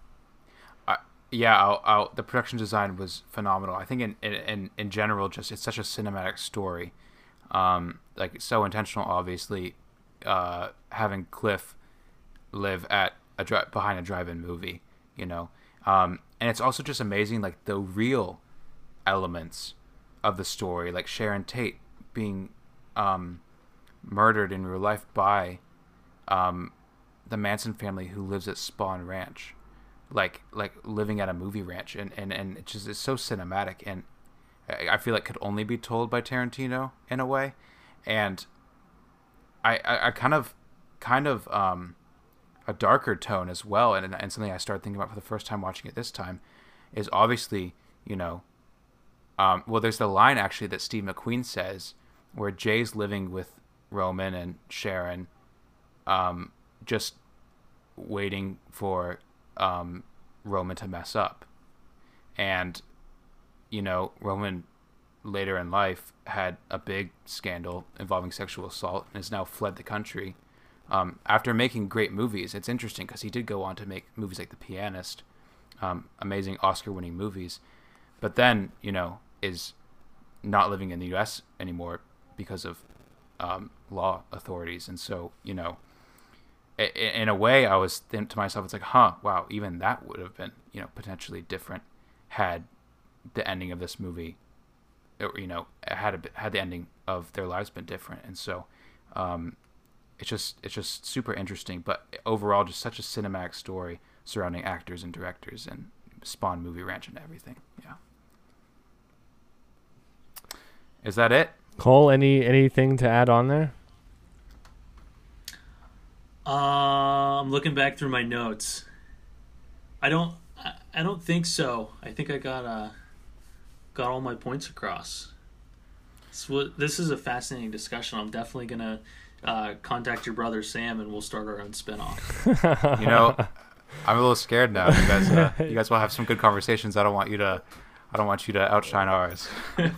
The production design was phenomenal. I think in general, just it's such a cinematic story, like so intentional. Obviously, having Cliff live at behind a drive-in movie, and it's also just amazing, like the real elements of the story, like Sharon Tate being murdered in real life by the Manson family who lives at Spawn Ranch. Like living at a movie ranch, and it's so cinematic, and I feel like could only be told by Tarantino in a way. And I kind of a darker tone as well, and something I started thinking about for the first time watching it this time is obviously there's the line actually that Steve McQueen says where Jay's living with Roman and Sharon, just waiting for Roman to mess up. And Roman later in life had a big scandal involving sexual assault and has now fled the country after making great movies. It's interesting because he did go on to make movies like The Pianist, amazing Oscar-winning movies, but then is not living in the U.S. anymore because of law authorities. And so in a way, I was thinking to myself, it's like, wow, even that would have been, potentially different had the ending of this movie, had the ending of their lives been different. And so, it's just super interesting. But overall, just such a cinematic story surrounding actors and directors and Spawn Movie Ranch and everything. Yeah. Is that it? Cole, anything to add on there? I'm looking back through my notes. I don't think so. I think I got all my points across. This is a fascinating discussion. I'm definitely gonna contact your brother Sam, and we'll start our own spinoff. I'm a little scared now. You guys will have some good conversations. I don't want you to outshine ours.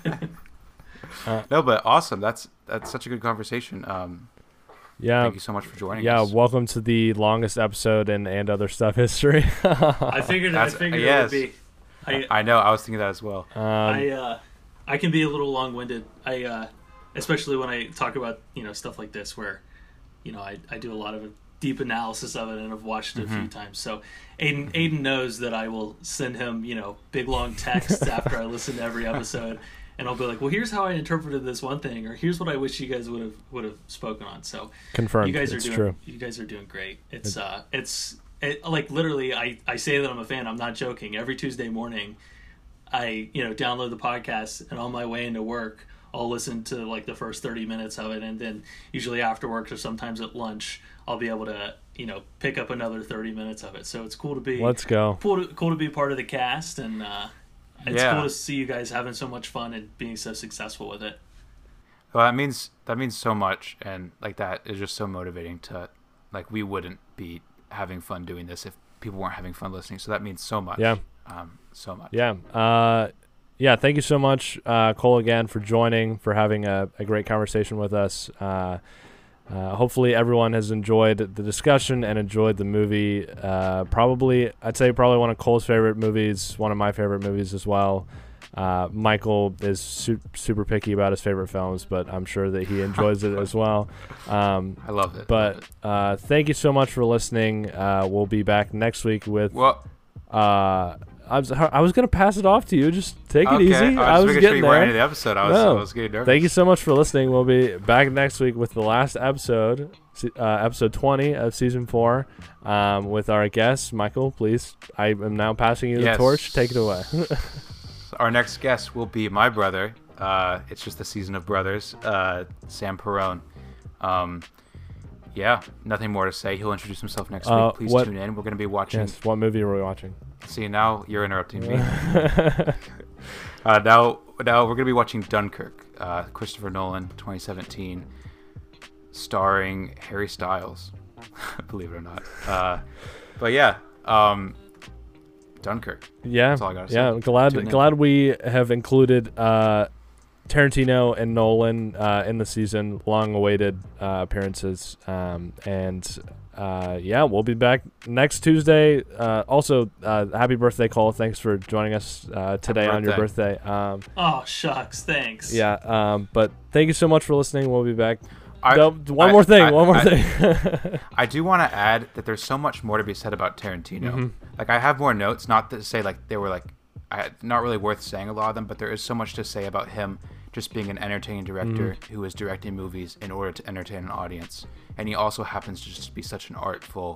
No, but awesome. That's such a good conversation. Yeah. Thank you so much for joining us. Yeah, welcome to the longest episode in And Other Stuff history. I figured it would be. I know. I was thinking that as well. I can be a little long-winded. Especially when I talk about stuff like this, where I do a lot of deep analysis of it, and I've watched it a few times. So Aiden knows that I will send him big long texts after I listen to every episode, and I'll be like, well, here's how I interpreted this one thing, or here's what I wish you guys would have spoken on. So confirmed. You guys are true. You guys are doing great. It's like literally, I say that I'm a fan. I'm not joking. Every Tuesday morning, I download the podcast, and on my way into work, I'll listen to like the first 30 minutes of it, and then usually after work or sometimes at lunch, I'll be able to pick up another 30 minutes of it. So it's cool to be. Let's go. Cool to be part of the cast, and it's cool to see you guys having so much fun and being so successful with it. Well, that means so much, and like that is just so motivating to, like, we wouldn't be having fun doing this if people weren't having fun listening. So that means so much. Yeah. So much. Yeah. Yeah. Thank you so much, Cole, again, for joining, for having a great conversation with us. Hopefully everyone has enjoyed the discussion and enjoyed the movie. I'd say probably one of Cole's favorite movies, one of my favorite movies as well. Michael is super picky about his favorite films, but I'm sure that he enjoys it as well. I love it. But thank you so much for listening. We'll be back next week with... I was gonna pass it off to you. Just take it easy. I was getting getting there. Into the episode. I was getting nervous. Thank you so much for listening. We'll be back next week with the last episode, episode 20 of season 4, with our guest Michael. Please, I am now passing you the torch. Take it away. Our next guest will be my brother. It's just the season of brothers. Sam Perrone. Yeah, nothing more to say. He'll introduce himself next week. Please tune in. We're going to be watching. Yes, what movie are we watching? See, now you're interrupting me. Now we're going to be watching Dunkirk, Christopher Nolan, 2017, starring Harry Styles, believe it or not. But yeah, Dunkirk. Yeah, that's all I got to say. Yeah, glad we have included Tarantino and Nolan in the season, long-awaited appearances, yeah, we'll be back next Tuesday. Also, happy birthday, Cole. Thanks for joining us today on your birthday. Oh, shucks. Thanks. Yeah, but thank you so much for listening. We'll be back. One more thing. I do want to add that there's so much more to be said about Tarantino. Mm-hmm. Like, I have more notes, not to say like they were like not really worth saying a lot of them, but there is so much to say about him just being an entertaining director who is directing movies in order to entertain an audience. And he also happens to just be such an artful,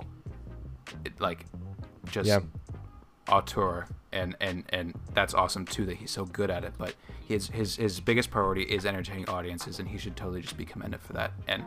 auteur, and that's awesome too that he's so good at it. But his biggest priority is entertaining audiences, and he should totally just be commended for that. And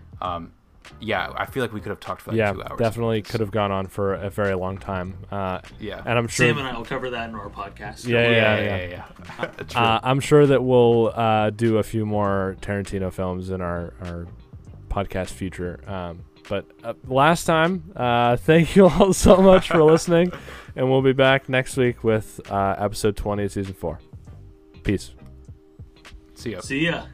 I feel like we could have talked for 2 hours. Yeah, definitely could have gone on for a very long time. And I'm sure Sam and I will cover that in our podcast. Yeah. I'm sure that we'll do a few more Tarantino films in our podcast future. But last time, thank you all so much for listening, and we'll be back next week with episode 20 of season 4. Peace. See ya. See ya.